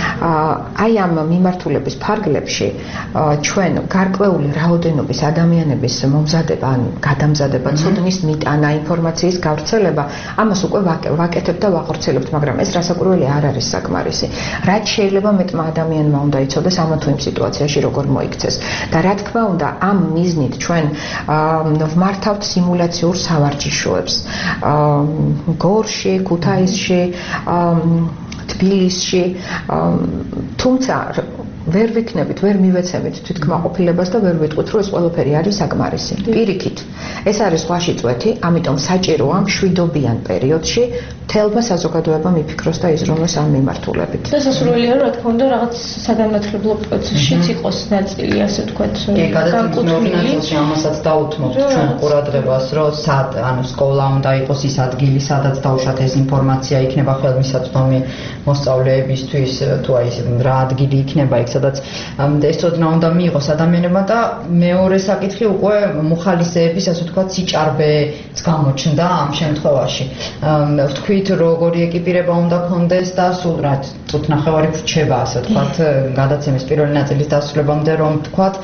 აი ამ მიმართულების ფარგლებში ჩვენ გარკვეული რაოდენობის ადამიანების მომზადება, ან გადამზადება, ცოდნის მიტანა, ინფორმაციის გავრცელება, ამას უკვე ვაკეთებთ და ვახორციელებთ, მაგრამ ეს რასაკვირველი არ არის საკმარისი. რაც შეიძლება მეტმა ადამიანმა უნდა იცოდეს ამა თუ იმ სიტუაციაში როგორ მოიქცეს. და რა თქმა უნდა, ამ მიზნით ჩვენ ვმართავთ სიმულაციურ სავარჯიშოებს. გორში, ქუთაისში, თბილისში, თუმცა ვერ ვიქნებით, ვერ მივეცემით თვითკმაყოფილებას და ვერ ვიტყვით, რომ ეს ყველაფერი არის საკმარისი. პირიქით, ეს არის ზღვაში წვეთი, ამიტომ საჭიროა მშვიდობიან პერიოდში მთელმა საზოგადოებამ იფიქროს და იზრუნოს ამ მიმართულებით. და სასურველია, რომ რა თქმა უნდა, რაღაც საგანმანათლებლო პროცესშიც იყოს ნაწილი, ასე ვთქვათ, განკუთვნილი. ამასაც დაუთმობთ ჩვენ ყურადღებას, რომ სად, ანუ სკოლა უნდა იყოს ის ადგილი, სადაც დაუშვათ ეს ინფორმაცია იქნება ხელმისაწვდომი მოსწავლეებისთვის, თუ აი რა ადგილი იქნება იქ, სადაც ეს ცოდნა უნდა მიიღოს ადამიანებმა და მეორე საკითხი უკვე მოხალისეების, ასე ვთქვათ, სიჭარბეც გამოჩნდა ამ შემთხვევაში. ვთქვით, როგორი ეკიპირება უნდა ქონდეს და სულ რა წუთ ნახევარი ვრჩება, ასე ვთქვათ, გადაცემის პირველი ნაწილის დასრულებამდე, რომ ვთქვათ,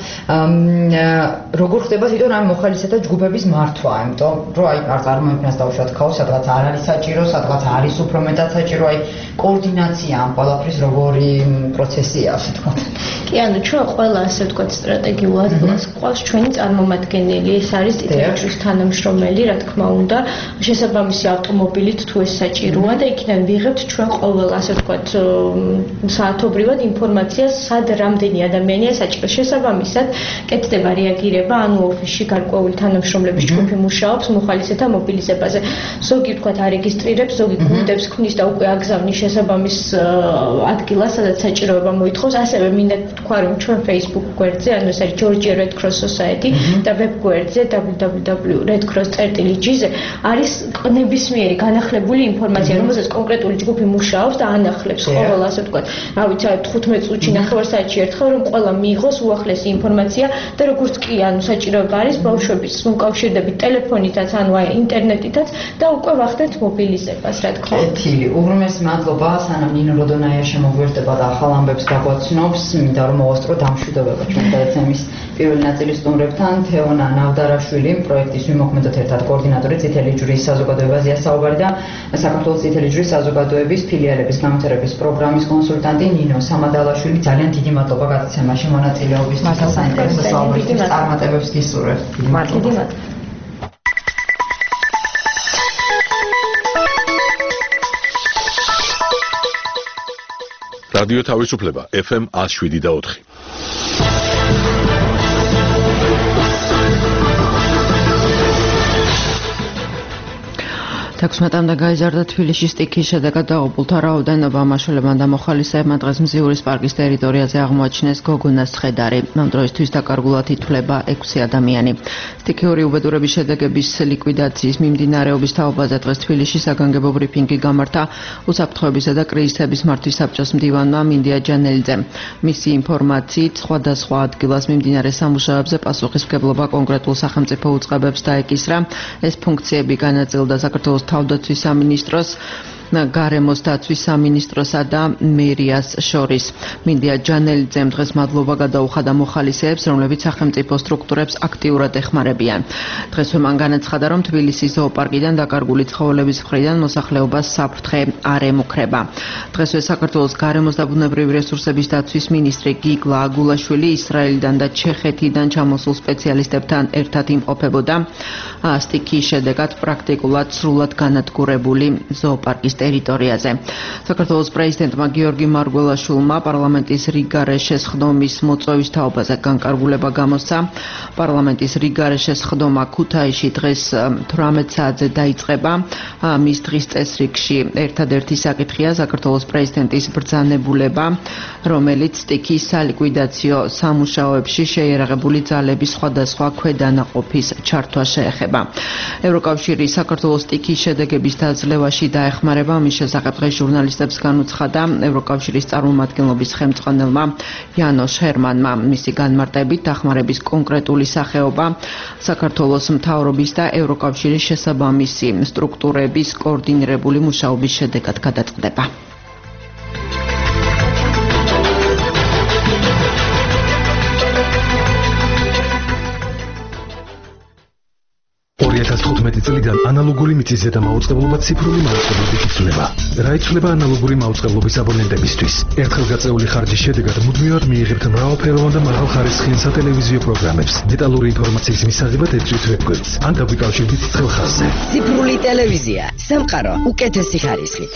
როგორ ხდება თვითონ ამ მოხალისეთა ჯგუფების მართვა, იმიტომ რომ აი არ წარმოიქმნას დაუშვათ ქაოსი, სადღაც არ არის საჭირო, სადღაც არის უფრო მეტად საჭირო, აი კოორდინაცია ამ ყველაფრის როგორი პროცესია, ასე ვთქვათ. კი, ანუ ჩვენ ყველა, ასე ვთქვათ, სტრატეგიულ ადგილას გვყავს ჩვენი წარმომადგენელი, ეს არის წითელი ჯვრის თანამშრომელი, რა თქმა უნდა, შესაბამისი ავტომობილით თუ ეს საჭიროა და იქიდან ვიღებთ ჩვენ ყოველ, ასე ვთქვათ, საათობრივად ინფორმაციას, სად რამდენი ადამიანია საჭირო. შესაბამისად, კეთდება რეაგირება, ანუ ოფისში გარკვეული თანამშრომლების ჯგუფი მუშაობს მოხალისეთა მობილიზებაზე. ზოგი, ვთქვათ, არეგისტრირებს, ზოგი გუნდებს ქმნის და უკვე აგზავნის შესაბამის ადგილას, სადაც საჭიროება მოითხოვს. ასევე მინდა თქვა, რომ ჩვენ Facebook გვერდზე, ანუ ეს არის Georgia Red Cross Society და web გვერდზე double-u double-u double-u dot red cross dot g-ზე არის ნებისმიერი განახლებული ინფორმაცია, რომელზეც კონკრეტული ჯგუფი მუშაობს და ანახლებს ყოველ, ასე ვთქვათ, რა ვიცი, თხუთმეტ წუთში, ნახევარ საათში ერთხელ, რომ ყველა მიიღოს უახლესი ინფორმაცია და როგორც კი, ანუ საჭიროება არის ბავშვების უკავშირდებით ტელეფონითაც, ანუ აი ინტერნეტითაც და უკვე ვახდეთ მობილიზებას, რა თქმა უნდა. კეთილი. უღრმესი მადლობა, სანამ ნინო როდონაია შემოგვერდება და ახალ ამბებს გაგვაცნობს, მინდა რომ მოვასწრო დამშვიდობება ჩვენ გადაცემის პირველი ნაწილის სტუმრებთან თეონა ნავდარაშვილი, პროექტის ვიმოქმედოთ ერთად კოორდინატორი წითელი ჯვრის საზოგადოებაზეა საუბარი და საქართველოს წითელი ჯვრის საზოგადოების ფილიალების განვითარების პროგრამის კონსულტანტი ნინო სამადალაშვილი. ძალიან დიდი მადლობა გადაცემაში მონაწილეობისთვის და საინტერესო საუბრის წარმატებებს გისურვებთ. მადლობა. რადიო თავისუფლება ეფ ემ one oh seven და four. თექვსმეტამდე გაიზარდა თბილისის სტიქიის შედეგად დაღუპულთა რაოდენობა. მაშველებმა და მოხალისეებმა დღეს მზიურის პარკის ტერიტორიაზე აღმოაჩინეს გოგონას ცხედარი. ამ დროისთვის დაკარგულად ითვლება ექვსი ადამიანი. სტიქიური უბედურების შედეგების ლიკვიდაციის მიმდინარეობის თაობაზე დღეს თბილისში საგანგებო ბრიფინგი გამართა უსაფრთხოებისა და კრიზისების მართვის საბჭოს მდივანმა მინდია ჯანელიძემ. მისი ინფორმაციით, სხვადასხვა ადგილას მიმდინარე სამუშაოებზე პასუხისმგებლობა კონკრეტულ სახელმწიფო უწყებებს დაეკისრა. ეს ფუნქციები განაწილდა საქართველოს თავდაცვის სამინისტროს, გარემოს დაცვის სამინისტროსა და მერიას შორის. მინდია ჯანელიძემ დღეს მადლობა გადაუხადა მოხალისეებს, რომლებიც სახელმწიფო სტრუქტურებს აქტიურად ეხმარებიან. დღესვე მან განაცხადა, რომ თბილისის ზოოპარკიდან დაკარგული ცხოველების მხრიდან მოსახლეობას საფრთხე არ ემუქრება. დღესვე საქართველოს გარემოს და ბუნებრივი რესურსების დაცვის მინისტრი გიგლა აგულაშვილი ისრაელიდან და ჩეხეთიდან ჩამოსულ სპეციალისტებთან ერთად იმყოფებოდა სტიქიის შედეგად პრაქტიკულად სრულად განადგურებული ზოოპარკის ტერიტორიაზე. საქართველოს პრეზიდენტმა გიორგი მარგველაშვილმა პარლამენტის რიგარეშეს ხდომის მოწვევის თაობაზე განკარგულება გამოსცა. პარლამენტის რიგარეშეს ხდომა ქუთაისში დღეს თვრამეტ საათზე დაიწყება. მის დღის წესრიგში ერთადერთი საკითხია საქართველოს პრეზიდენტის ბრძანებულება, რომელიც სტიქიის სალიკვიდაციო სამუშაოებში შეიარაღებული ძალების სხვადასხვა ქვედანაყოფის ჩართვა შეეხება. ევროკავშირი საქართველოს სტიქიის შედეგების დაძლევაში დაეხმარება. მის შესახებ დღეს ჟურნალისტებს განუცხადა ევროკავშირის წარმომადგენლობის ხელმძღვანელმა იანოშ ჰერმანმა. მისი განმარტებით დახმარების კონკრეტული სახეობა საქართველოს მთავრობის და ევროკავშირის შესაბამისი სტრუქტურების კოორდინირებული მუშაობის შედეგად გადაწყდება. ორი ათას თხუთმეტი წლიდან ანალოგური მიწისზედა მაუწყებლობა ციფრული მაუწყებლობით იცვლება. რა იცვლება ანალოგური მაუწყებლობის აბონენტებისთვის? ერთხელ გაწეული ხარჯის შედეგად მუდმივად მიიღებთ მრავალფეროვან და მაღალხარისხიან სატელევიზიო პროგრამებს. დეტალური ინფორმაციის მისაღებად ეწვით ვებგვერდს ან დაგვიკავშირდით ცხელ ხაზზე. ციფრული ტელევიზია, სამყარო უკეთესი ხარისხით.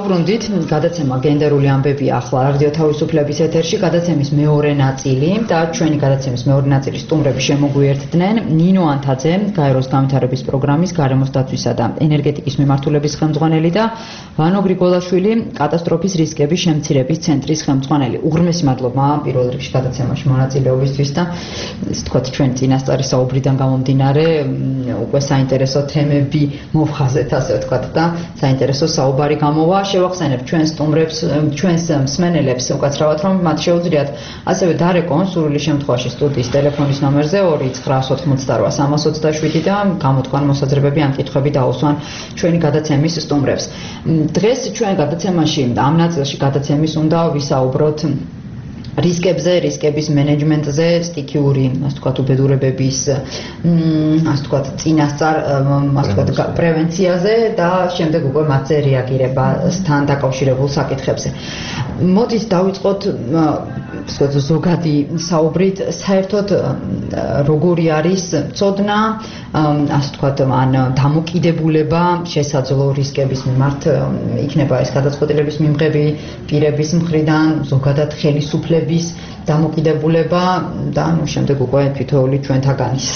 დავბრუნდით, გადაცემა გენდერული ამბები ახლა რადიო თავისუფლების ეთერში, გადაცემის მეორე ნაწილი და ჩვენი გადაცემის მეორე ნაწილის სტუმრები შემოგვიერთდნენ ნინო ანთაძე, გაეროს განვითარების პროგრამის გარემოს დაცვისა და ენერგეტიკის მიმართულების ხელმძღვანელი და ვანო გრიგოლაშვილი, კატასტროფის რისკების შემცირების ცენტრის ხელმძღვანელი. უღრმესი მადლობა პირველ რიგში გადაცემაში მონაწილეობისთვის და ესე ვთქვათ, ჩვენ წინასწარი საუბრიდან გამომდინარე უკვე საინტერესო თემები მოვხაზეთ, ასე ვთქვათ და საინტერესო საუბარი გამოვა. შევახსენებ ჩვენს სტუმრებს, ჩვენს მსმენელებს უკაცრავად, რომ მათ შეუძლიათ ასევე დარეკონ სურვილი შემთხვევაში სტუდიის ტელეფონის ნომერზე ორი ცხრა ოთხმოცდაოთხ სამას ოცდაშვიდი და გამოთქვან მოსაზრებები ან კითხვები დაუსვან ჩვენი გადაცემის სტუმრებს. დღეს ჩვენ გადაცემაში ამ ნაწილში გადაცემის უნდა ვისაუბროთ რისკებზე, რისკების მენეჯმენტზე, სტიქიური, ასე ვთქვათ, უბედურებების, ასე ვთქვათ, წინასწარ, ასე ვთქვათ, პრევენციაზე და შემდეგ უკვე მათზე რეაგირებასთან დაკავშირებულ საკითხებზე. მოდით დავიწყოთ, ასე ვთქვათ, ზოგადი საუბრით, საერთოდ როგორი არის ცოდნა, ასე ვთქვათ, ან დამოკიდებულება შესაძლო რისკების მიმართ იქნება ეს გადაწყვეტილების მიმღები პირების მხრიდან, ზოგადად ხელისუფლების დამოკიდებულება და ნუ შემდეგ უკვე თითოეული ჩვენთაგანის.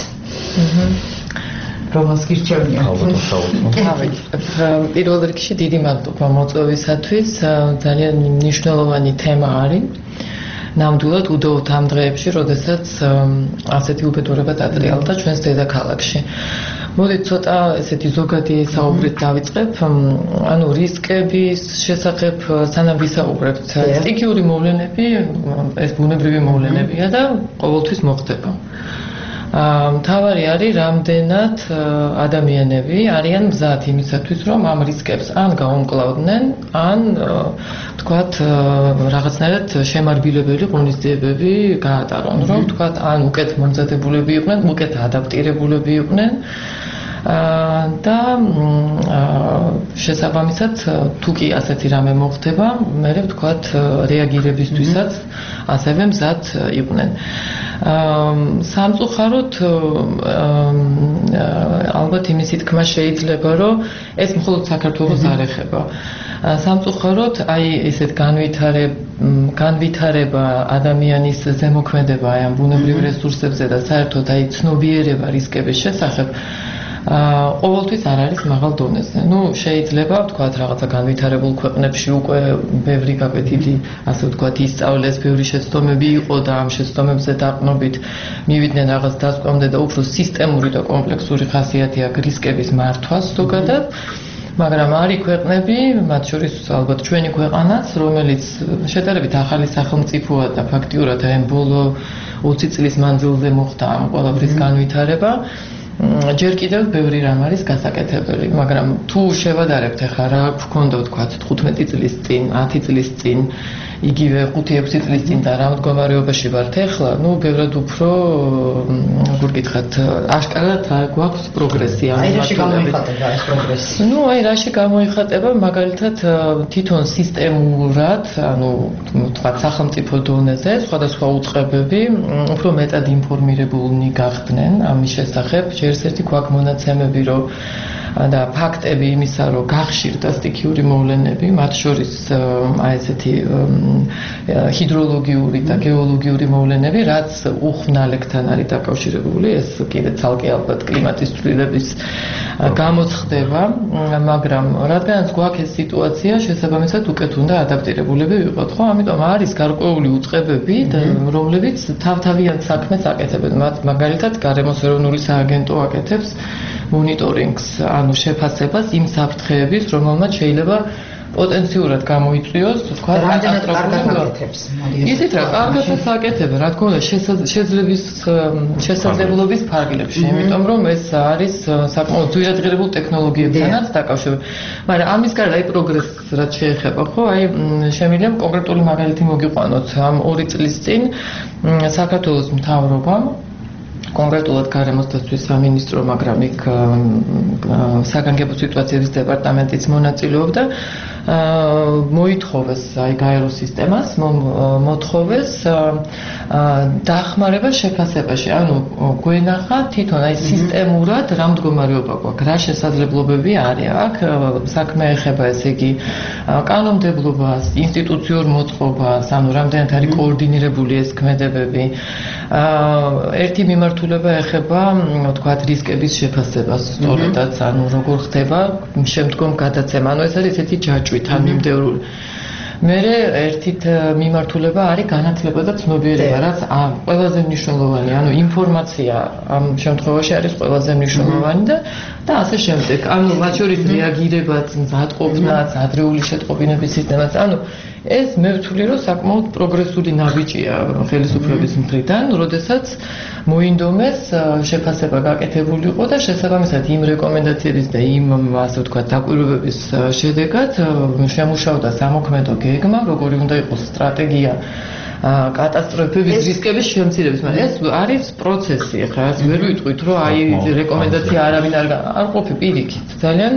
რომელს გირჩევნია? პირველ რიგში დიდი მადლობა მოწვევისათვის, ძალიან მნიშვნელოვანი თემა არის. ნამდვილად უდაოდ ამ დღეებში, როდესაც ასეთი უბედურება დატრიალდა ჩვენს დედაქალაქში. მოდით ცოტა ესეთი ზოგადი საუბრით დავიწყებ, ანუ რისკების შესახებ სანამ ვისაუბრებთ. სტიქიური მოვლენები, ეს ბუნებრივი მოვლენებია და ყოველთვის მოხდება. მთავარი არის, რამდენად ადამიანები არიან მზად იმისათვის, რომ ამ რისკებს ან გაუმკლავდნენ, ან თქვათ რაღაცნაირად შემარბილებელი ღონისძიებები გაატარონ, რომ თქვათ ან უკეთ მომზადებულები იყვნენ, უკეთ ადაპტირებულები იყვნენ. და შესაბამისად თუ კი ასეთი რამე მოხდება, მე ვთქვათ რეაგირებისთვისაც ასევე მზად იყვნენ. სამწუხაროდ ალბათ იმისი თქმა შეიძლება, რომ ეს მხოლოდ საქართველოს არ ეხება. სამწუხაროდ აი ესეთ განვითარება ადამიანის ზემოქმედება აი ამ ბუნებრივ რესურსებზე და საერთოდ აი ცნობიერება რისკების შესახებ ყოველთვის არ არის მაღალ დონეზე. ნუ შეიძლება ვთქვათ რაღაცა განვითარებულ ქვეყნებში უკვე ბევრი გაკვეთილი, ასე ვთქვათ, ისწავლეს, ბევრი შეცდომები იყო და ამ შეცდომებზე დაყრდნობით მივიდნენ რაღაც დასკვნამდე და უფრო სისტემური და კომპლექსური ხასიათი აქვს რისკების მართვას ზოგადად. მაგრამ არის ქვეყნები, მათ შორის ალბათ ჩვენი ქვეყანაც, რომელიც შედარებით ახალი სახელმწიფოა და ფაქტიურად აი ბოლო ოცი წლის მანძილზე მოხდა ამ ყველაფრის განვითარება. ჯერ კიდევ ბევრი რამ არის გასაკეთებელი, მაგრამ თუ შევადარებთ ახლა რა გქონდა ვთქვათ თხუთმეტი წლის წინ, ათი წლის წინ, იგივე ხუთი ექვსი წლის წინ და რა მდგომარეობაში ვართ ახლა, ნუ ბევრად უფრო როგორ გითხრათ, აშკარად გვაქვს პროგრესი ამ აი რაში გამოიხატება ეს პროგრესი? ნუ აი რაში გამოიხატება, მაგალითად თვითონ სისტემურად, ანუ ვთქვათ სახელმწიფო დონეზე, სხვადასხვა უწყებები უფრო მეტად ინფორმირებულნი გახდნენ ამის შესახებ. ერთ ერთი გვაქვს მონაცემები, რომ და ფაქტები იმისა, რომ გახშირდა სტიქიური მოვლენები, მათ შორის აი ესეთი ჰიდროლოგიური და გეოლოგიური მოვლენები, რაც უხვნალებთან არის დაკავშირებული, ეს კიდე ცალკე ალბათ კლიმატის ცვლილების გამოც ხდება, მაგრამ რადგანაც გვაქვს ეს სიტუაცია, შესაბამისად უკეთ უნდა ადაპტირებულები ვიყოთ, ხო? ამიტომ არის გარკვეული უწყებები, რომლებიც თავთავიანთ საქმეს აკეთებენ. მაგალითად, გარემოს ეროვნული სააგენტო აკეთებს მონიტორინგს, ანუ შეფასებას იმ საფრთხეების, რომელმაც შეიძლება პოტენციურად გამოიწვიოს, თქვა, კატასტროფული. ისეთ რა, კარგადაც აკეთებენ, რა თქმა უნდა, შესაძლებლობის შესაძლებლობის ფარგლებში, იმიტომ რომ ეს არის საკმაოდ ძვირადღირებულ ტექნოლოგიებთანაც დაკავშირებული. მაგრამ ამის გარდა აი პროგრესს რაც შეეხება, ხო, აი შემიძლია კონკრეტული მაგალითი მოგიყვანოთ. ამ ორი წლის წინ საქართველოს მთავრობამ კონკრეტულად გარემოს დაცვის სამინისტრო, მაგრამ იქ საგანგებო სიტუაციების დეპარტამენტიც მონაწილეობდა, მოითხოვეს აი გაეროს სისტემას, მოთხოვეს დახმარება შეფასებაში. ანუ გვენახა თვითონ აი სისტემურად რა მდგომარეობა გვაქვს, რა შესაძლებლობები არის. აქ საქმე ეხება ესე იგი კანონმდებლობას, ინსტიტუციურ მოწყობას, ანუ რამდენად არის კოორდინირებული ეს ქმედებები. ერთი მიმართულება ეხება, ვთქვათ, რისკების შეფასებას, სწორედაც, ანუ როგორ ხდება შემდგომ გადაცემა. ანუ ეს არის ესეთი ჯაჭვით ამიმდევრული. მერე ერთით მიმართულება არის განათლება და ცნობიერება, რაც ყველაზე მნიშვნელოვანია, ანუ ინფორმაცია ამ შემთხვევაში არის ყველაზე მნიშვნელოვანი და და ასე შემდეგ. ანუ მათ შორის რეაგირებაც, მზადყოფნაც, ადრეული შეტყობინების სისტემაც, ანუ ეს მე ვთვლი, რომ საკმაოდ პროგრესული ნაბიჯია ხელისუფლების მხრიდან, როდესაც მოინდომეს შეფასება გაკეთებულიყო და შესაბამისად იმ რეკომენდაციების და იმ ასე ვთქვათ დაკვირვებების შედეგად შემუშავდა სამოქმედო გეგმა, როგორი უნდა იყოს სტრატეგია კატასტროფების რისკების შემცირების, მაგრამ ეს არის პროცესი, ახლა რაც ვერ ვიტყვით, რომ აი რეკომენდაცია არავინ არ არ ყოფი პირიქით. ძალიან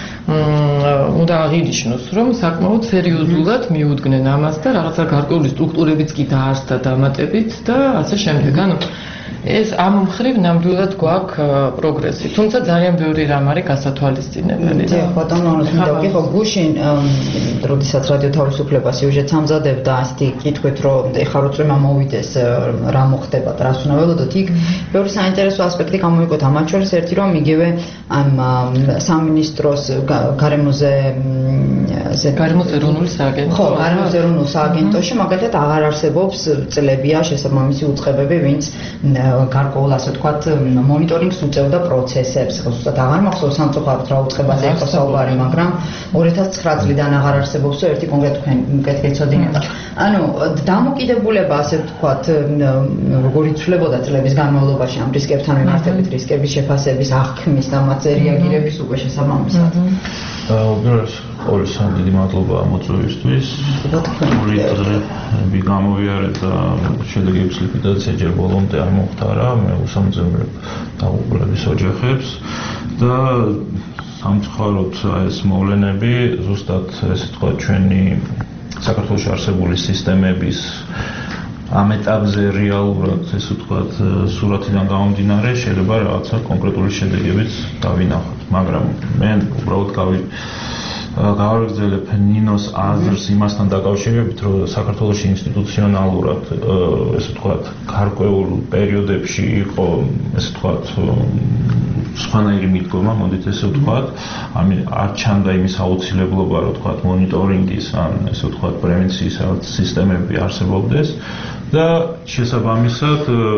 უნდა აღინიშნოს, რომ საკმაოდ სერიოზულად მიუძგნენ ამას და რაღაცა გარკვეული სტრუქტურებიც კი დაარსდა დამატებით და ასე შემდეგ. ანუ ეს ამ მხრივ ნამდვილად გვაქვს პროგრესი. თუმცა ძალიან ბევრი რამ არის გასათვალისწინებელი. დიახ, ბატონო, მინდა ვკითხო, გუშინ, როდესაც რადიო თავისუფლება სიუჟეტს ამზადებდა, ასეთი კითხვით, რომ ეხლა რო წვემა მოვიდეს, რა მოხდება, რას უნდა ველოდოთ, იქ ბევრი საინტერესო ასპექტი გამოიკვეთა. მათ შორის ერთი, რომ იგივე ამ სამინისტროს გარემოზე გარემოს ეროვნული სააგენტო. ხო, გარემოს ეროვნულ სააგენტოში მაგალითად აღარ არსებობს წლებია შესაბამისი უწყებები, ვინც გარკვეულ ასე ვთქვათ მონიტორინგს უწევდა პროცესებს. ზუსტად აღარ მახსოვს სამწუხაროდ რა უწყებაზე იყო საუბარი, მაგრამ ორი ათას ცხრა წლიდან აღარ არსებობს ერთი კონკრეტული კეთილწოდინება. ანუ დამოკიდებულება ასე ვთქვათ როგორ იცვლებოდა წლების განმავლობაში ამ რისკებთან მიმართებით, რისკების შეფასების აღქმის და მათზე რეაგირების უკვე შესაბამისად. უბრალოდ ორი დიდი მადლობა მოწვევისთვის. ორი დღე გამოვიარეთ და შედეგების ლიკვიდაცია ჯერ ბოლომდე არ მოხდარა, მე უსამძიმებლებ დაღუპულების ოჯახებს და სამწუხაროდ ეს მოვლენები ზუსტად ესე თქვა ჩვენი საქართველოში არსებული სისტემების ამ ეტაპზე რეალურად ესე ვთქვათ სურათიდან გამომდინარე შეიძლება რაღაცა კონკრეტული შედეგებიც დავინახოთ, მაგრამ მე უბრალოდ გავი გავაგრძელებ ნინოს აზრს იმასთან დაკავშირებით, რომ საქართველოში ინსტიტუციონალურად ესე ვთქვათ გარკვეულ პერიოდებში იყო ესე ვთქვათ სხვანაირი მიდგომა, მოდით ესე ვთქვათ, ამი არ ჩანდა იმის აუცილებლობა, რომ ვთქვათ მონიტორინგის ან ესე ვთქვათ პრევენციის სისტემები არსებობდეს და შესაბამისად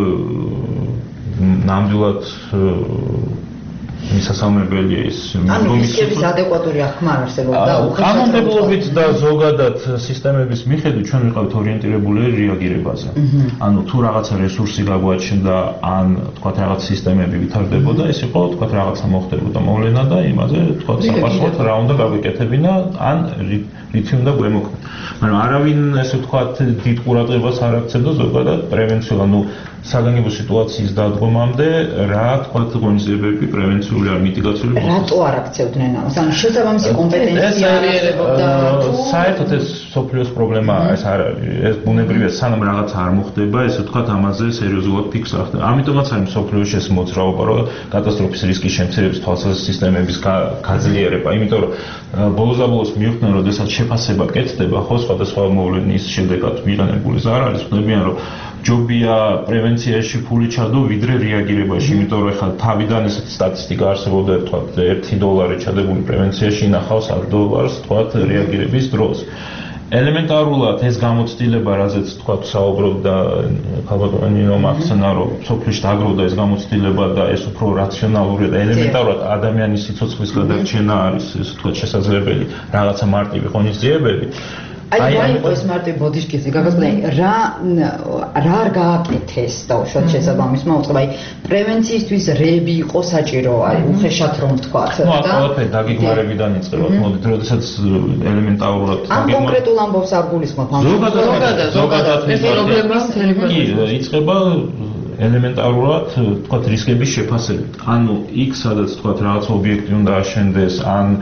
ნამდვილად მისასალმებელია ის მისკების ადეკვატური აღქმა არ არსებობდა. კანონმდებლობით და ზოგადად სისტემების მიხედვით ჩვენ ვიყავით ორიენტირებული რეაგირებაზე. ანუ თუ რაღაცა რესურსი გაგვაჩნდა, ან თქვათ რაღაც სისტემები ვითარდებოდა, ეს იყო თქვათ რაღაცა მოხდებოდა მოვლენა და იმაზე თქვათ საპასუხოდ რა უნდა გაგვეკეთებინა, ან რითი უნდა გვემოქმედა. მაგრამ არავინ ესე ვთქვათ დიდ ყურადღებას არ აქცევდა ზოგადად პრევენციულ, ანუ საგანგებო სიტუაციის დადგომამდე რა თქვათ ღონისძიებები პრევენციული არ მიტიგაციული რატო არ აქცევდნენ ამას? ანუ შესაბამისი კომპეტენცია არსებობდა თუ საერთოდ ეს სოფლიოს პრობლემაა, ეს არ არის, ეს ბუნებრივია, სანამ რაღაც არ მოხდება, ესე ვთქვათ ამაზე სერიოზულად ფიქრს არ ხდება. ამიტომაც არის სოფლიოში ეს მოძრაობა, რომ კატასტროფის რისკის შემცირების თვალსაზრისით სისტემების გაძლიერება, იმიტომ რომ ბოლოს-ბოლოს მივხვდნენ, რომ შესაძლოა შეფასება კეთდება, ხო, სხვადასხვა მოვლენის შედეგად მიღებული ზარალის ხდებიან, რომ ჯობია პრევენციაში ფული ჩადო ვიდრე რეაგირებაში, იმიტომ რომ ეხლა თავიდან ესეთი სტატისტიკა არსებობდა, თქვათ ერთი დოლარი ჩადებული პრევენციაში ინახავს ათ დოლარს, თქვათ რეაგირების დროს. ელემენტარულად ეს გამოცდილება, რაზეც თქვათ საუბრობდა ხალბატონინო მახსნა, რომ სოფლიოში დაგროვდა ეს გამოცდილება და ეს უფრო რაციონალურია და ელემენტარულად ადამიანის სიცოცხლის გადარჩენა არის, ესე ვთქვათ, შესაძლებელი რაღაცა მარტივი ღონისძიებები. აი რა იყო ეს მარტივი ბოდიშკისი გაგაცნე რა რა არ გააკეთეს და უშუალოდ შესაბამისმა უწყება აი პრევენციისთვის რები იყო საჭირო აი უხეშად რომ ვთქვათ და ნუ ყველაფერი დაგეგმარებიდან იწყება თმოდით როდესაც ელემენტარულად ამ კონკრეტულ ამბობს არ გულისხმობ ამ ზოგადად ზოგადად ეს პრობლემა კი იწყება ელემენტარულად თქვათ რისკების შეფასებით. ანუ იქ სადაც თქვათ რაღაც ობიექტი უნდა აშენდეს ან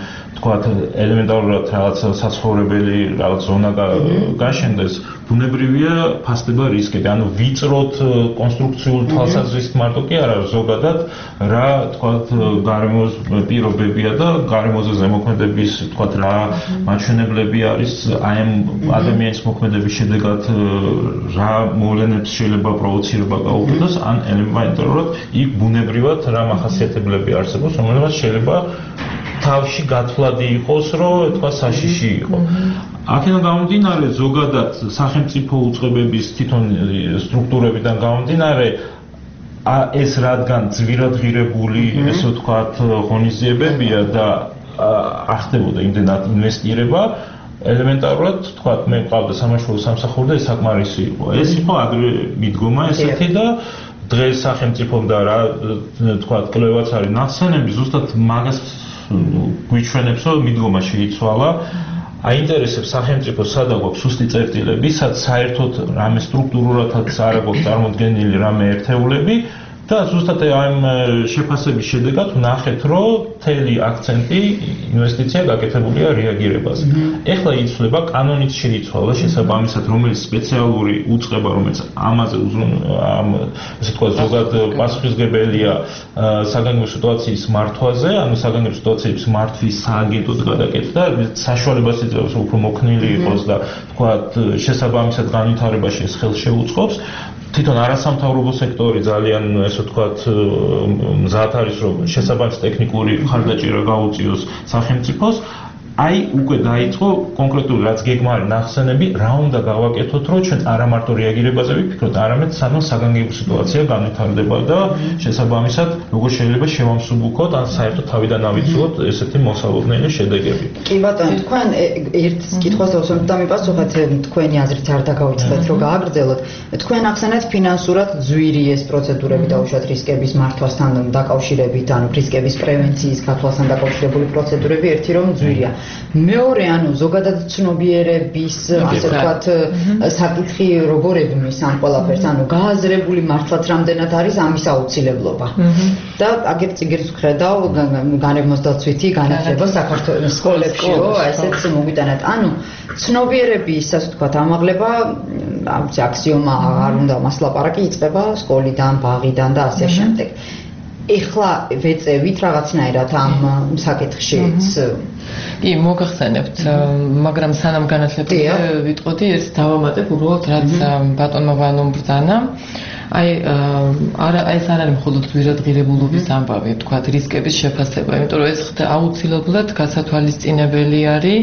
თქვათ ელემენტარულად რაღაც საცხოვრებელი რაღაც ზონა გაშენდეს, ბუნებრივია ფასდება რისკები. ანუ ვიწროთ კონსტრუქციულ თვალსაზრისით მარტო კი არა, ზოგადად რა თქვათ გარემოს პირობებია და გარემოზე ზემოქმედების თქვათ რა მაჩვენებლები არის აი ამ ადამიანის მოქმედების შედეგად რა მოვლენებს შეიძლება პროვოცირება გაუწყვეტოს, ან ელემენტარულად იქ ბუნებრივად რა მახასიათებლები არსებობს, რომელსაც შეიძლება თავში გათვლადი იყოს, რომ თქვა საშიში იყო. აქედან გამომდინარე, ზოგადად სახელმწიფო უწყებების თვითონ სტრუქტურებიდან გამომდინარე, ეს რადგან ძვირადღირებული, ესე ვთქვათ, ღონისძიებებია და არ ხდებოდა იმდენად ინვესტირება, ელემენტარულად თქვათ, მე მყავდა სამაშველო სამსახური და ეს საკმარისი იყო. ეს იყო აგრე მიდგომა ესეთი და დღეს სახელმწიფომ და რა თქვათ, კვლევაც არის ნახსენები, ზუსტად მაგას გვიჩვენებს, რომ მიდგომა შეიცვალა. აინტერესებს სახელმწიფო სადა გვაქვს სუსტი წერტილები, სადაც საერთოდ რამე სტრუქტურულადაც არ აქვს წარმოდგენილი რამე ერთეულები და ზუსტად ამ შეფასების შედეგად ვნახეთ, რომ მთელი აქცენტი ინვესტიცია გაკეთებულია რეაგირებაზე. ეხლა იცვლება, კანონიც შეიცვალა შესაბამისად, რომელიც სპეციალური უწყება, რომელიც ამაზე ამ ესე ვთქვათ, ზოგად პასუხისმგებელია საგანგებო სიტუაციის მართვაზე, ანუ საგანგებო სიტუაციების მართვის სააგენტოდ გადაკეთდა, საშუალებას იძლევა უფრო მოქნილი იყოს და ვთქვათ, შესაბამისად განვითარებაში ეს ხელს შეუწყობს. თვითონ არასამთავრობო სექტორი ძალიან ესე ვთქვათ მზად არის, რომ შესაბამის ტექნიკური მხარდაჭერა გაუწიოს სახელმწიფოს. აი უკვე დაიწყო კონკრეტული რაც გეგმარი ნახსენები, რა უნდა გავაკეთოთ, რომ ჩვენ არა მარტო რეაგირებაზე ვიფიქროთ, არამედ სანამ საგანგებო სიტუაცია განვითარდება და შესაბამისად როგორ შეიძლება შევამსუბუქოთ, ან საერთოდ თავიდან ავიცილოთ ესეთი მოსალოდნელი შედეგები. კი ბატონო, თქვენ ერთ კითხვას დავუსვამთ და მიპასუხეთ, თქვენი აზრით არ დაგავიწყდეთ, რომ გააგრძელოთ. თქვენ ახსენეთ ფინანსურად ძვირი ეს პროცედურები დაუშვათ რისკების მართვასთან დაკავშირებით, ანუ რისკების პრევენციის გათვალასთან დაკავშირებული პროცედურები, ერთი რომ ძვირია. მეორე, ანუ ზოგადად ცნობიერების, ასე ვთქვათ, საკითხი როგორ ებმის ამ ყველაფერს, ანუ გააზრებული მართლაც რამდენად არის ამის აუცილებლობა. და აგერ წიგნს ვხედავ, განებმოსდაცვითი განათლება საქართველოს სკოლებშიო, ესეც მოგვიტანათ. ანუ ცნობიერების, ასე ვთქვათ, ამაღლება, ამც აქსიომა არ უნდა მას ლაპარაკი იწყება სკოლიდან, ბაღიდან და ასე შემდეგ. ეხლა ვეწევით რაღაცნაირად ამ საკითხშიც. კი, მოგახსენებთ, მაგრამ სანამ განათლებით ვიტყოდი, ეს დავამატებ უბრალოდ რაც ბატონმა ვანომ ბრძანა. აი, არა, ეს არ არის მხოლოდ ძვირადღირებულობის ამბავი, თქვათ, რისკების შეფასება, იმიტომ რომ ეს აუცილებლად გასათვალისწინებელი არის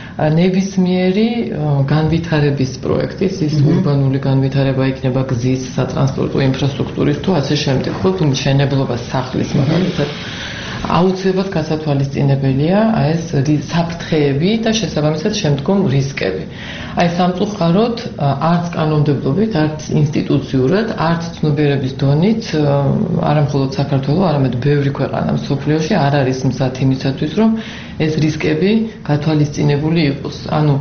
ნებისმიერი განვითარების პროექტის, ის ურბანული განვითარება იქნება გზის, სატრანსპორტო ინფრასტრუქტურის თუ ასე შემდეგ, ხო, თუ მშენებლობა სახლის მაგალითად. აუცილებლად გასათვალისწინებელია ეს საფრთხეები და შესაბამისად შემდგომ რისკები. აი სამწუხაროდ არც კანონმდებლობით, არც ინსტიტუციურად, არც ცნობიერების დონით, არა მხოლოდ საქართველოს, არამედ ბევრი ქვეყანა მსოფლიოში არ არის მზად იმისათვის, რომ ეს რისკები გათვალისწინებული იყოს. ანუ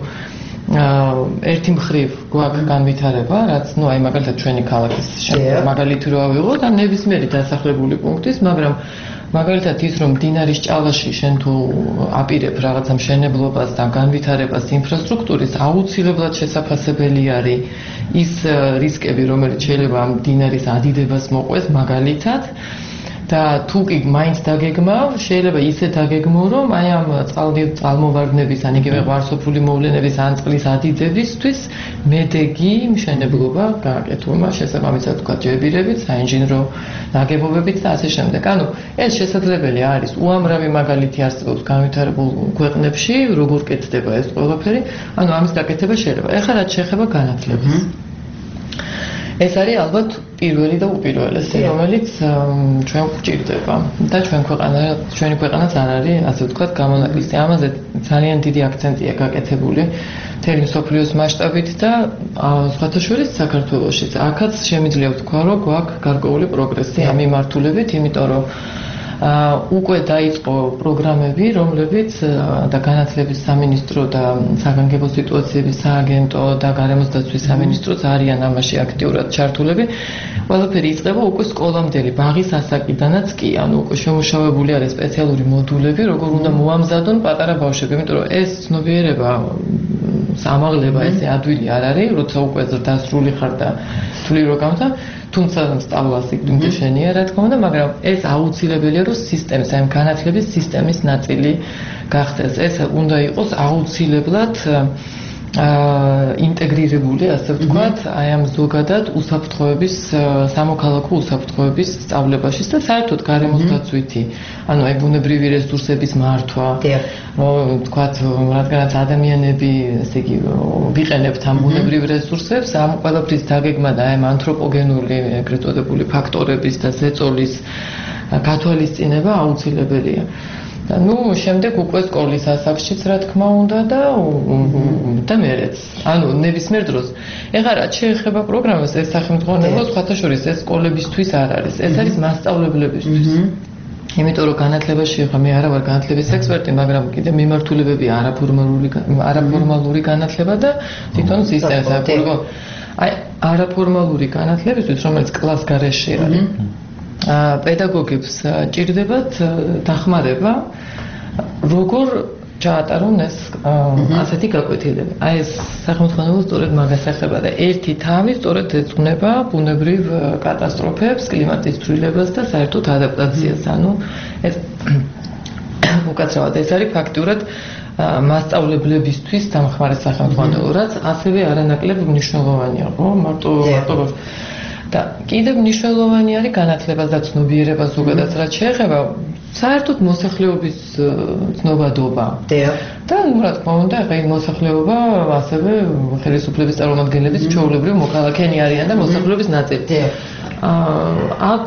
ერთი მხრივ გვაქვს განვითარება, რაც ნუ აი მაგალითად ჩვენი ქალაქის მაგალითი რო ავიღოთ, და ნებისმიერი დასახლებული პუნქტის, მაგრამ მაგალითად ის რომ მდინარის ჭალაში შენ თუ აპირებ რაღაცა მშენებლობას და განვითარებას ინფრასტრუქტურის, აუცილებლად შესაძლებელი არის ის რისკები, რომელიც შეიძლება ამ მდინარის ადიდებას მოყვეს მაგალითად. და თუ კი მაინც დაგეგმავ, შეიძლება ისე დაგეგმო, რომ აი ამ წყალმოვარდნების, ან იგივე ღვარსოფრული მოვლენების, ან წყლის ადიდებისთვის მედეგი მშენებლობა გააკეთულმა, შესაბამისად თქვა ჯებირებით, საინჟინრო ნაგებობებით და ასე შემდეგ. ანუ ეს შესაძლებელი არის. უამრავი მაგალითი არსებობს განვითარებულ ქვეყნებში, როგორ კეთდება ეს ყველაფერი, ანუ ამის გაკეთება შეიძლება. ეხლა რაც შეეხება განათლებას. ეს არის ალბათ პირველი და უპირველესი, რომელიც ჩვენ გვჭირდება და ჩვენ ქვეყანა, ჩვენი ქვეყანაც არ არის, ასე ვთქვათ, გამონაკლისი. ამაზე ძალიან დიდი აქცენტია გაკეთებული მთელი მსოფლიოს მასშტაბით და სხვათა შორის საქართველოშიც. აქაც შემიძლია ვთქვა, რომ გვაქვს გარკვეული პროგრესი ამ მიმართულებით, იმიტომ რომ უკვე დაიწყო პროგრამები, რომლებიც და განათლების სამინისტრო და საგანგებო სიტუაციების სააგენტო და გარემოს დაცვის სამინისტროც არიან ამაში აქტიურად ჩართულები. ყველაფერი იწყება უკვე სკოლამდელი ბაღის ასაკიდანაც კი, ანუ უკვე შემუშავებული არის სპეციალური მოდულები, როგორ უნდა მოამზადონ პატარა ბავშვები, იმიტომ რომ ეს ცნობიერება სამაღლება ესე ადვილი არ არის, როცა უკვე დასრული ხარ და თვლი რო გამთა, თუმცა სწავლას იქნებ შენია რა თქმა უნდა, მაგრამ ეს აუცილებელია რომ სისტემის, აი განათლების სისტემის ნაწილი გახდეს. ეს უნდა იყოს აუცილებლად ინტეგრირებული, ასე ვთქვათ, აი ამ ზოგადად უსაფრთხოების, სამოქალაქო უსაფრთხოების სწავლებაში და საერთოდ გარემოს დაცვითი, ანუ აი ბუნებრივი რესურსების მართვა, ვთქვათ, რადგანაც ადამიანები, ესე იგი, ვიყენებთ ამ ბუნებრივ რესურსებს, ამ ყველაფრის დაგეგმა და აი ამ ანთროპოგენური, ეგრეთ წოდებული ფაქტორების და ზეწოლის გათვალისწინება აუცილებელია. Ну, შემდეგ უკვე სკოლის ასაკშიც რა თქმა უნდა და და მერეც. ანუ ნებისმიერ დროს. ეხლა რაც შეეხება პროგრამას, ეს სახელმწიფო სხვათა შორის ეს სკოლებისთვის არ არის. ეს არის მასწავლებლებისთვის. იმიტომ რომ განათლებაში ხა მე არა ვარ განათლების ექსპერტი, მაგრამ კიდე მიმართულებები არაფორმალური არაფორმალური განათლება და თვითონ სისტემა. აი არაფორმალური განათლებისთვის, რომელიც კლას გარეშე არის. პედაგოგებს ჭირდებათ დახმარება, როგორ ჩაატარონ ეს ასეთი გაკვეთილები. აი ეს სახელმწიფო სწორედ მაგას ეხება და ერთი თავი სწორედ ეძღვნება ბუნებრივ კატასტროფებს, კლიმატის ცვლილებას და საერთოდ ადაპტაციას. ანუ ეს უკაცრავად ეს არის ფაქტურად მასწავლებლებისთვის დამხმარე სახელმწიფო, რაც ასევე არანაკლებ მნიშვნელოვანია, ხო? მარტო მარტო და კიდევ მნიშვნელოვანი არის განათლებას და ცნობიერებას ზოგადად რაც შეეხება საერთოდ მოსახლეობის ცნობადობა. და რა თქმა უნდა, ახლა ეს მოსახლეობა ასევე ხელისუფლების წარმომადგენლების ჩვეულებრივ მოქალაქენი არიან და მოსახლეობის ნაწილი. აქ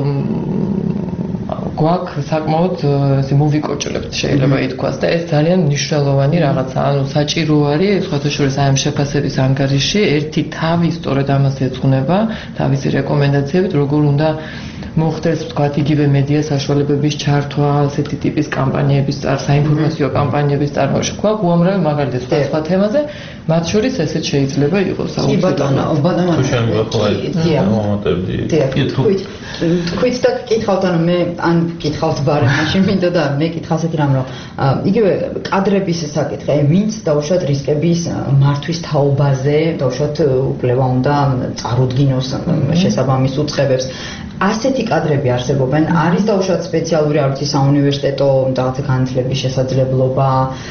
გვაქვს საკმაოდ ესე მოვიკოჭლებთ შეიძლება ითქვას და ეს ძალიან მნიშვნელოვანი რაღაცა, ანუ საჭირო არის სხვათა შორის აი ამ შეფასების ანგარიში ერთი თავი სწორედ ამას ეძღვნება, თავისი რეკომენდაციებით, როგორ უნდა მოხდეს ვთქვათ იგივე მედია საშუალებების ჩართვა, ასეთი ტიპის კამპანიების, საინფორმაციო კამპანიების წარმოშობა. გვაქვს უამრავი მაგალითი სხვა სხვა თემაზე, მათ შორის ესეც შეიძლება იყოს აუცილებლად. კი ბატონო, ბატონო. თუ შემიძლია მომატებდი. თქვით, თქვით და კითხავთ, ანუ მე ან კითხავთ ბარემ, მაშინ მინდა და მე კითხავ ასეთი რამ, რომ იგივე კადრების საკითხი, ვინც დაუშვათ რისკების მართვის თაობაზე, დაუშვათ უფლება უნდა წარუდგინოს შესაბამის უწყებებს. ასეთი კადრები არსებობენ, არის დაუშვათ სპეციალური არ ვიცი საუნივერსიტეტო რაღაცა განათლების შესაძლებლობა,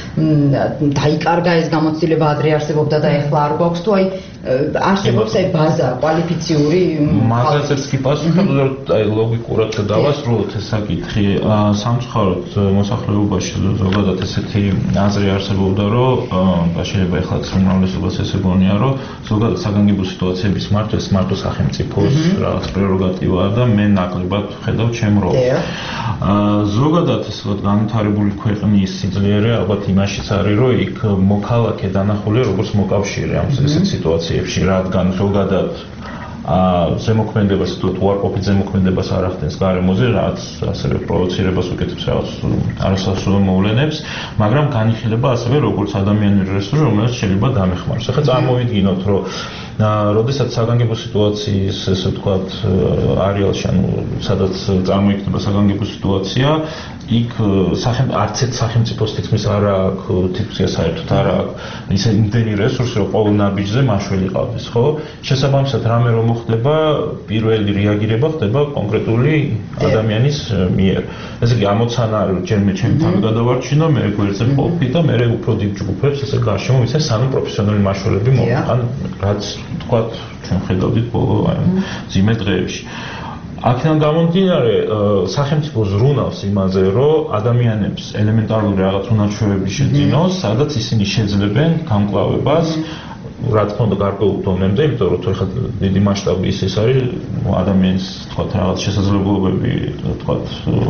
დაიკარგა ეს გამოცდილება ადრე არსებობდა და ეხლა არ გვაქვს თუ აი არსებობს აი ბაზა კვალიფიციური მაგალითად კი პასუხობთ აი ლოგიკურად დავასრულოთ ეს საკითხი სამწუხაროდ მოსახლეობაში ზოგადად ესეთი აზრი არსებობდა რომ შეიძლება ეხლაც უმრავლესობას ესე გონია რომ ზოგადად საგანგებო სიტუაციების მართვას მარტო სახელმწიფოს რაღაც პრეროგატივაა და მე ნაკლებად ვხედავ ჩემ როლს ზოგადად ესე განვითარებული ქვეყნის სიძლიერე ალბათ იმაშიც არის რომ იქ მოქალაქე დანახულია როგორც მოკავშირე ამ ესეთ სიტუაციებში რადგან ზოგადად ზემოქმედებას თუ უარყოფით ზემოქმედებას არ ახდენს გარემოზე რაც ასევე პროვოცირებას უკეთებს რაღაც არასასურველ მოვლენებს მაგრამ განიხილება ასევე როგორც ადამიანური რესურსი რომელიც შეიძლება დამეხმაროს. ახლა წარმოვიდგინოთ რომ როდესაც საგანგებო სიტუაციის ესე ვთქვათ არეალში ანუ სადაც წარმოიქმნება საგანგებო სიტუაცია იქ არც ერთ სახელმწიფოს თითქმის არ აქვს თითქმის საერთოდ არ აქვს ისე იმდენი რესურსი რომ ყოველ ნაბიჯზე მაშველი ყავდეს ხო შესაბამისად რამე რომ მოხდება პირველი რეაგირება ხდება კონკრეტული ადამიანის მიერ ესე იგი ამოცანა არის ჯერ მე ჩემი თავი გადავარჩინო მე გვერდზე ყოფი და მე უფრო დიდ ჯგუფებს ესე გარშემო ვიცე სამი პროფესიონალი მაშველები მოვყან რაც ვთქვათ ჩვენ ხედავდით ბოლო აი ძიმე დღეებში აქედან გამომდინარე სახელმწიფო ზრუნავს იმაზე რომ ადამიანებს ელემენტარული რაღაც უნარჩვევები შეძინოს სადაც ისინი შეძლებენ გამკლავებას რა თქმა უნდა გარკვეულ დონემდე იმიტომ რომ თუ ეხლა დიდი მასშტაბი ის ეს არის ადამიანის თქვათ რაღაც შესაძლებლობები თქვათ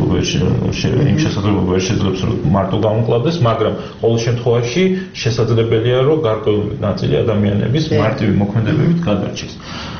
იმ შესაძლებლობები ვერ შეძლებს რომ მარტო გამკლავდეს მაგრამ ყოველ შემთხვევაში შესაძლებელია რომ გარკვეული ნაწილი ადამიანების მარტივი მოქმედებებით გადარჩეს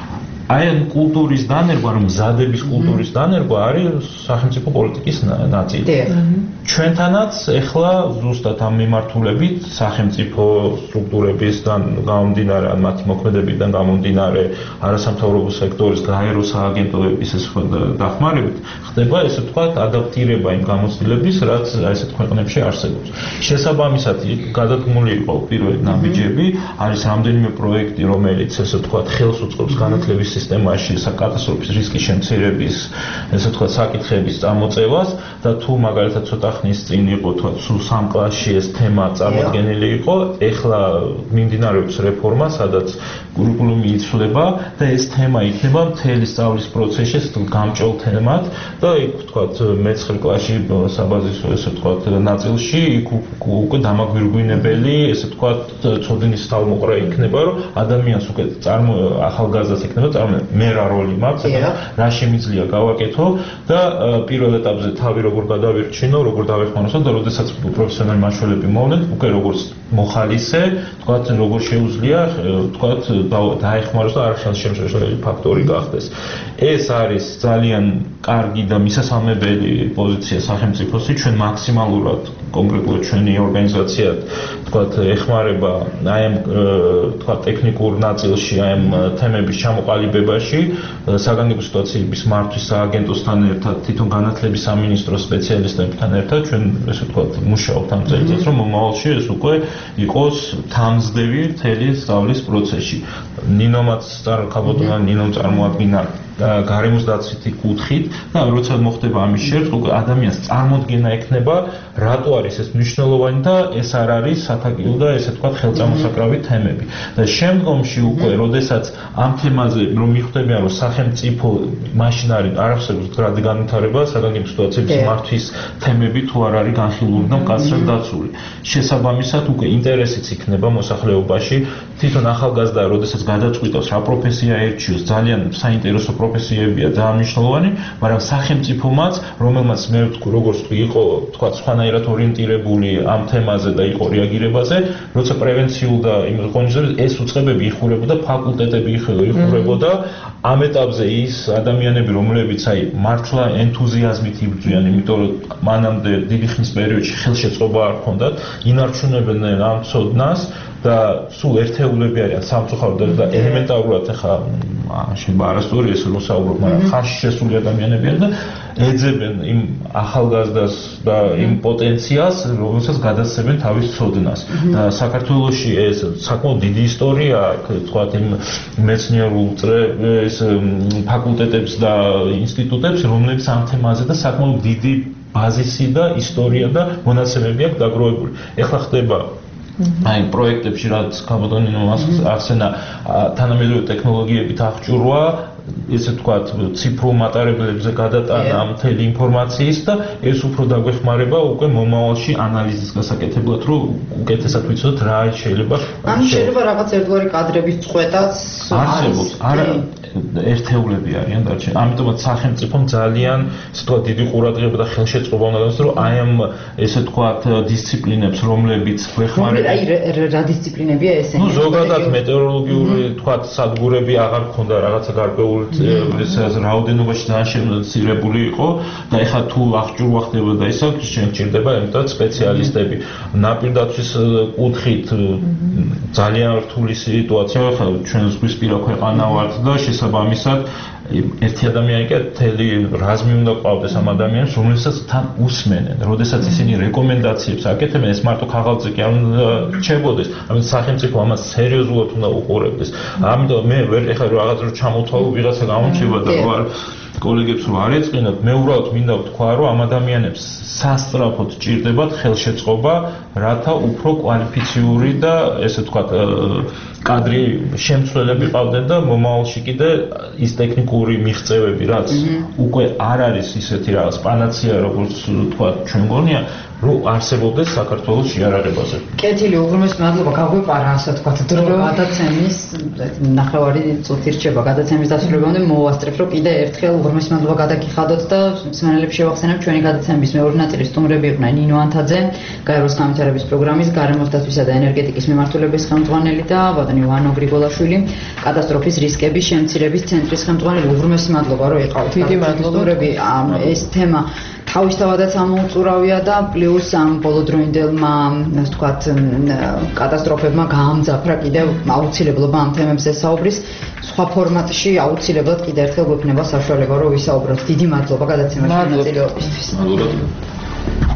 აი ამ კულტურის დანერგვა, რომ მზადების კულტურის დანერგვა არის სახელმწიფო პოლიტიკის ნაწილი. ჩვენთანაც ეხლა ზუსტად ამ მიმართულებით სახელმწიფო სტრუქტურებისგან გამომდინარე, ან მათი მოქმედებიდან გამომდინარე, არასამთავრობო სექტორის გაერო სააგენტოების დახმარებით ხდება ესე ვთქვათ ადაპტირება იმ გამოცდილების, რაც ესეთ ქვეყნებში არსებობს. შესაბამისად, გადადგმული იყო პირველი ნაბიჯები, არის რამდენიმე პროექტი, რომელიც ესე ვთქვათ ხელს უწყობს განათლების სისტემაში საკატასტროფის რისკის შემცირების, ესე ვთქვათ, საკითხების წამოწევას და თუ მაგალითად ცოტა ხნის წინ იყო თქვათ სულ სამ კლასში ეს თემა წარმოდგენილი იყო, ეხლა მიმდინარეობს რეფორმა, სადაც კურიკულუმი იცვლება და ეს თემა იქნება მთელი სწავლის პროცესში გამჭოლ თემად და იქ თქვათ მეცხრე კლასში საბაზისო ესე ვთქვათ ნაწილში იქ უკვე დამაგვირგვინებელი ესე ვთქვათ ცოდნის თავმოყრა იქნება, რომ ადამიანს უკვე წარმო ახალგაზრდას იქნება მე რა როლი მაქვს და რა შემიძლია გავაკეთო და პირველ ეტაპზე თავი როგორ გადავირჩინო, როგორ დავეხმაროსო და როდესაც პროფესიონალი მაშველები მოვლენ, უკვე როგორც მოხალისე, თქვათ როგორ შეუძლია, თქვათ დაეხმაროს და არ ხელშემშლელი ფაქტორი გახდეს. ეს არის ძალიან კარგი და მისასალმებელი პოზიცია სახელმწიფოსი, ჩვენ მაქსიმალურად კონკრეტულად ჩვენი ორგანიზაცია თქვათ ეხმარება აი ამ თქვათ ტექნიკურ ნაწილში, აი ამ თემების ჩამოყალიბებაში, საგანგებო სიტუაციების მართვის სააგენტოსთან ერთად, თვითონ განათლების სამინისტროს სპეციალისტებთან ერთად ჩვენ ესე ვთქვათ მუშაობთ ამ წელიწადს, რომ მომავალში ეს უკვე იყოს თამზდევი მთელი სწავლის პროცესში. ნინომაც წარმოგაბოდნა, ნინომ წარმოადგინა გარემოს დაცვითი კუთხით და როცა მოხდება ამის შერწყვა, უკვე ადამიანს წარმოდგენა ექნება, რატო არის ეს მნიშვნელოვანი და ეს არ არის სათაკიო და ესე ვთქვათ ხელწამოსაკრავი თემები. და შემდგომში უკვე, როდესაც ამ თემაზე რომ მიხვდებიან, რომ სახელმწიფო მაშინ არის არ არსებობს გრადი განვითარება, საგანგებო სიტუაციების მართვის თემები თუ არ არის განხილული და მკაცრად დაცული. შესაბამისად, უკვე ინტერესიც იქნება მოსახლეობაში, თვითონ ახალგაზრდა, როდესაც გადაწყვიტავს რა პროფესია ერჩიოს, ძალიან საინტერესო პროფესიებია და მნიშვნელოვანი, მაგრამ სახელმწიფომაც, რომელმაც მე ვთქვი, როგორც ვთქვი, იყო თქვა სხვანაირად ორიენტირებული ამ თემაზე და იყო რეაგირებაზე, როცა პრევენციულ და იმ ღონისძიებაზე ეს უწყებები იხურებოდა, ფაკულტეტები იხურებოდა, ამ ეტაპზე ის ადამიანები, რომლებიც აი მართლა ენთუზიაზმით იბრძვიან, იმიტომ რომ მანამდე დიდი ხნის პერიოდში ხელშეწყობა არ ჰქონდათ, ინარჩუნებდნენ ამ ცოდნას და სულ ერთეულები არიან სამწუხაროდ და ელემენტარულად ახლა შეიძლება არასწორი ეს რომ საუბრობ, მაგრამ ხარში შესული ადამიანები არიან და ეძებენ იმ ახალგაზრდას და იმ პოტენციალს, რომელსაც გადასცემენ თავის ცოდნას. და საქართველოში ეს საკმაოდ დიდი ისტორია აქვს, თქვათ იმ მეცნიერულ წრეს ფაკულტეტებს და ინსტიტუტებს, რომლებიც ამ თემაზე და საკმაოდ დიდი ბაზისი და ისტორია და მონაცემები აქვს დაგროვებული. ეხლა ხდება აი პროექტებში რაც გამოდონინო ახსენა თანამედროვე ტექნოლოგიებით აღჭურვა, ესე ვთქვათ, ციფრულ მატარებლებზე გადატანა მთელი ინფორმაციის და ეს უფრო დაგვეხმარება უკვე მომავალში ანალიზის გასაკეთებლად, რომ უკეთესად ვიცოდოთ რა შეიძლება. ან შეიძლება რაღაც ერთგვარი კადრების წყვეტაც არსებობს. არა ერთეულები არიან დარჩენილი. ამიტომაც სახელმწიფომ ძალიან ესე ვთქვათ დიდი ყურადღება და ხელშეწყობა უნდა გასცეს, რომ აი ამ ესე ვთქვათ დისციპლინებს, რომლებიც გვეხმარება. აი რა დისციპლინებია ესენი? ნუ ზოგადად მეტეოროლოგიური თქვათ სადგურები აღარ ქონდა რაღაცა გარკვეული ეს რაოდენობაში ძალიან შემცირებული იყო და ეხლა თუ აღჭურვა ხდება და ისა შეჭირდება ერთად სპეციალისტები. ნაპირდაცვის კუთხით ძალიან რთული სიტუაცია, ხა ჩვენ ზღვისპირა ქვეყანა ვართ და შესაბამისად ერთი ადამიანი კი მთელი რაზმი უნდა ყავდეს ამ ადამიანებს, რომელსაც თან უსმენენ. როდესაც ისინი რეკომენდაციებს აკეთებენ, ეს მარტო ქაღალდზე კი არ უნდა რჩებოდეს, ამიტომ სახელმწიფო ამას სერიოზულად უნდა უყურებდეს. ამიტომ მე ვერ ეხლა რაღაც რო ჩამოთვალო ვიღაცა გამორჩება და რა კოლეგებს რო არ ეწყინათ, მე უბრალოდ მინდა ვთქვა, რომ ამ ადამიანებს სასწრაფოდ ჭირდებათ ხელშეწყობა, რათა უფრო კვალიფიციური და ესე ვთქვათ კადრი შემცველები ყავდნენ და მომავალში კიდე ის ტექნიკური მიღწევები, რაც უკვე არ არის ისეთი რაღაც პანაცეა, როგორც ვთქვათ, ჩვენ გონია, რომ არსებობდეს საქართველოს შეარაღებაზე. კეთილი, უღრმესი მადლობა, გაგვეპარა ასე ვთქვათ, დრო გადაცემის ნახევარი წუთი რჩება გადაცემის დასრულებამდე მოვასწრებ, რომ კიდე ერთხელ უღრმესი მადლობა გადაგიხადოთ და მსმენელებს შევახსენებ, ჩვენი გადაცემის მეორე ნაწილის სტუმრები იყვნენ ნინო ანთაძე, გაეროს განვითარების პროგრამის გარემოს დაცვისა და ენერგეტიკის მიმართულების ხელმძღვანელი და მოწვეული ვანო გრიგოლაშვილი, კატასტროფის რისკების შემცირების ცენტრის ხელმძღვანელი. უღრმესი მადლობა რომ იყავით. დიდი მადლობა. ეს თემა თავისთავადაც ამოუწურავია და პლუს ამ ბოლოდროინდელმა, ასე ვთქვათ, კატასტროფებმა გაამძაფრა კიდევ აუცილებლობა ამ თემებზე საუბრის. სხვა ფორმატში აუცილებლად კიდევ ერთხელ გვექნება საშუალება რომ ვისაუბროთ. დიდი მადლობა გადაცემაში მონაწილეობისთვის. მადლობა.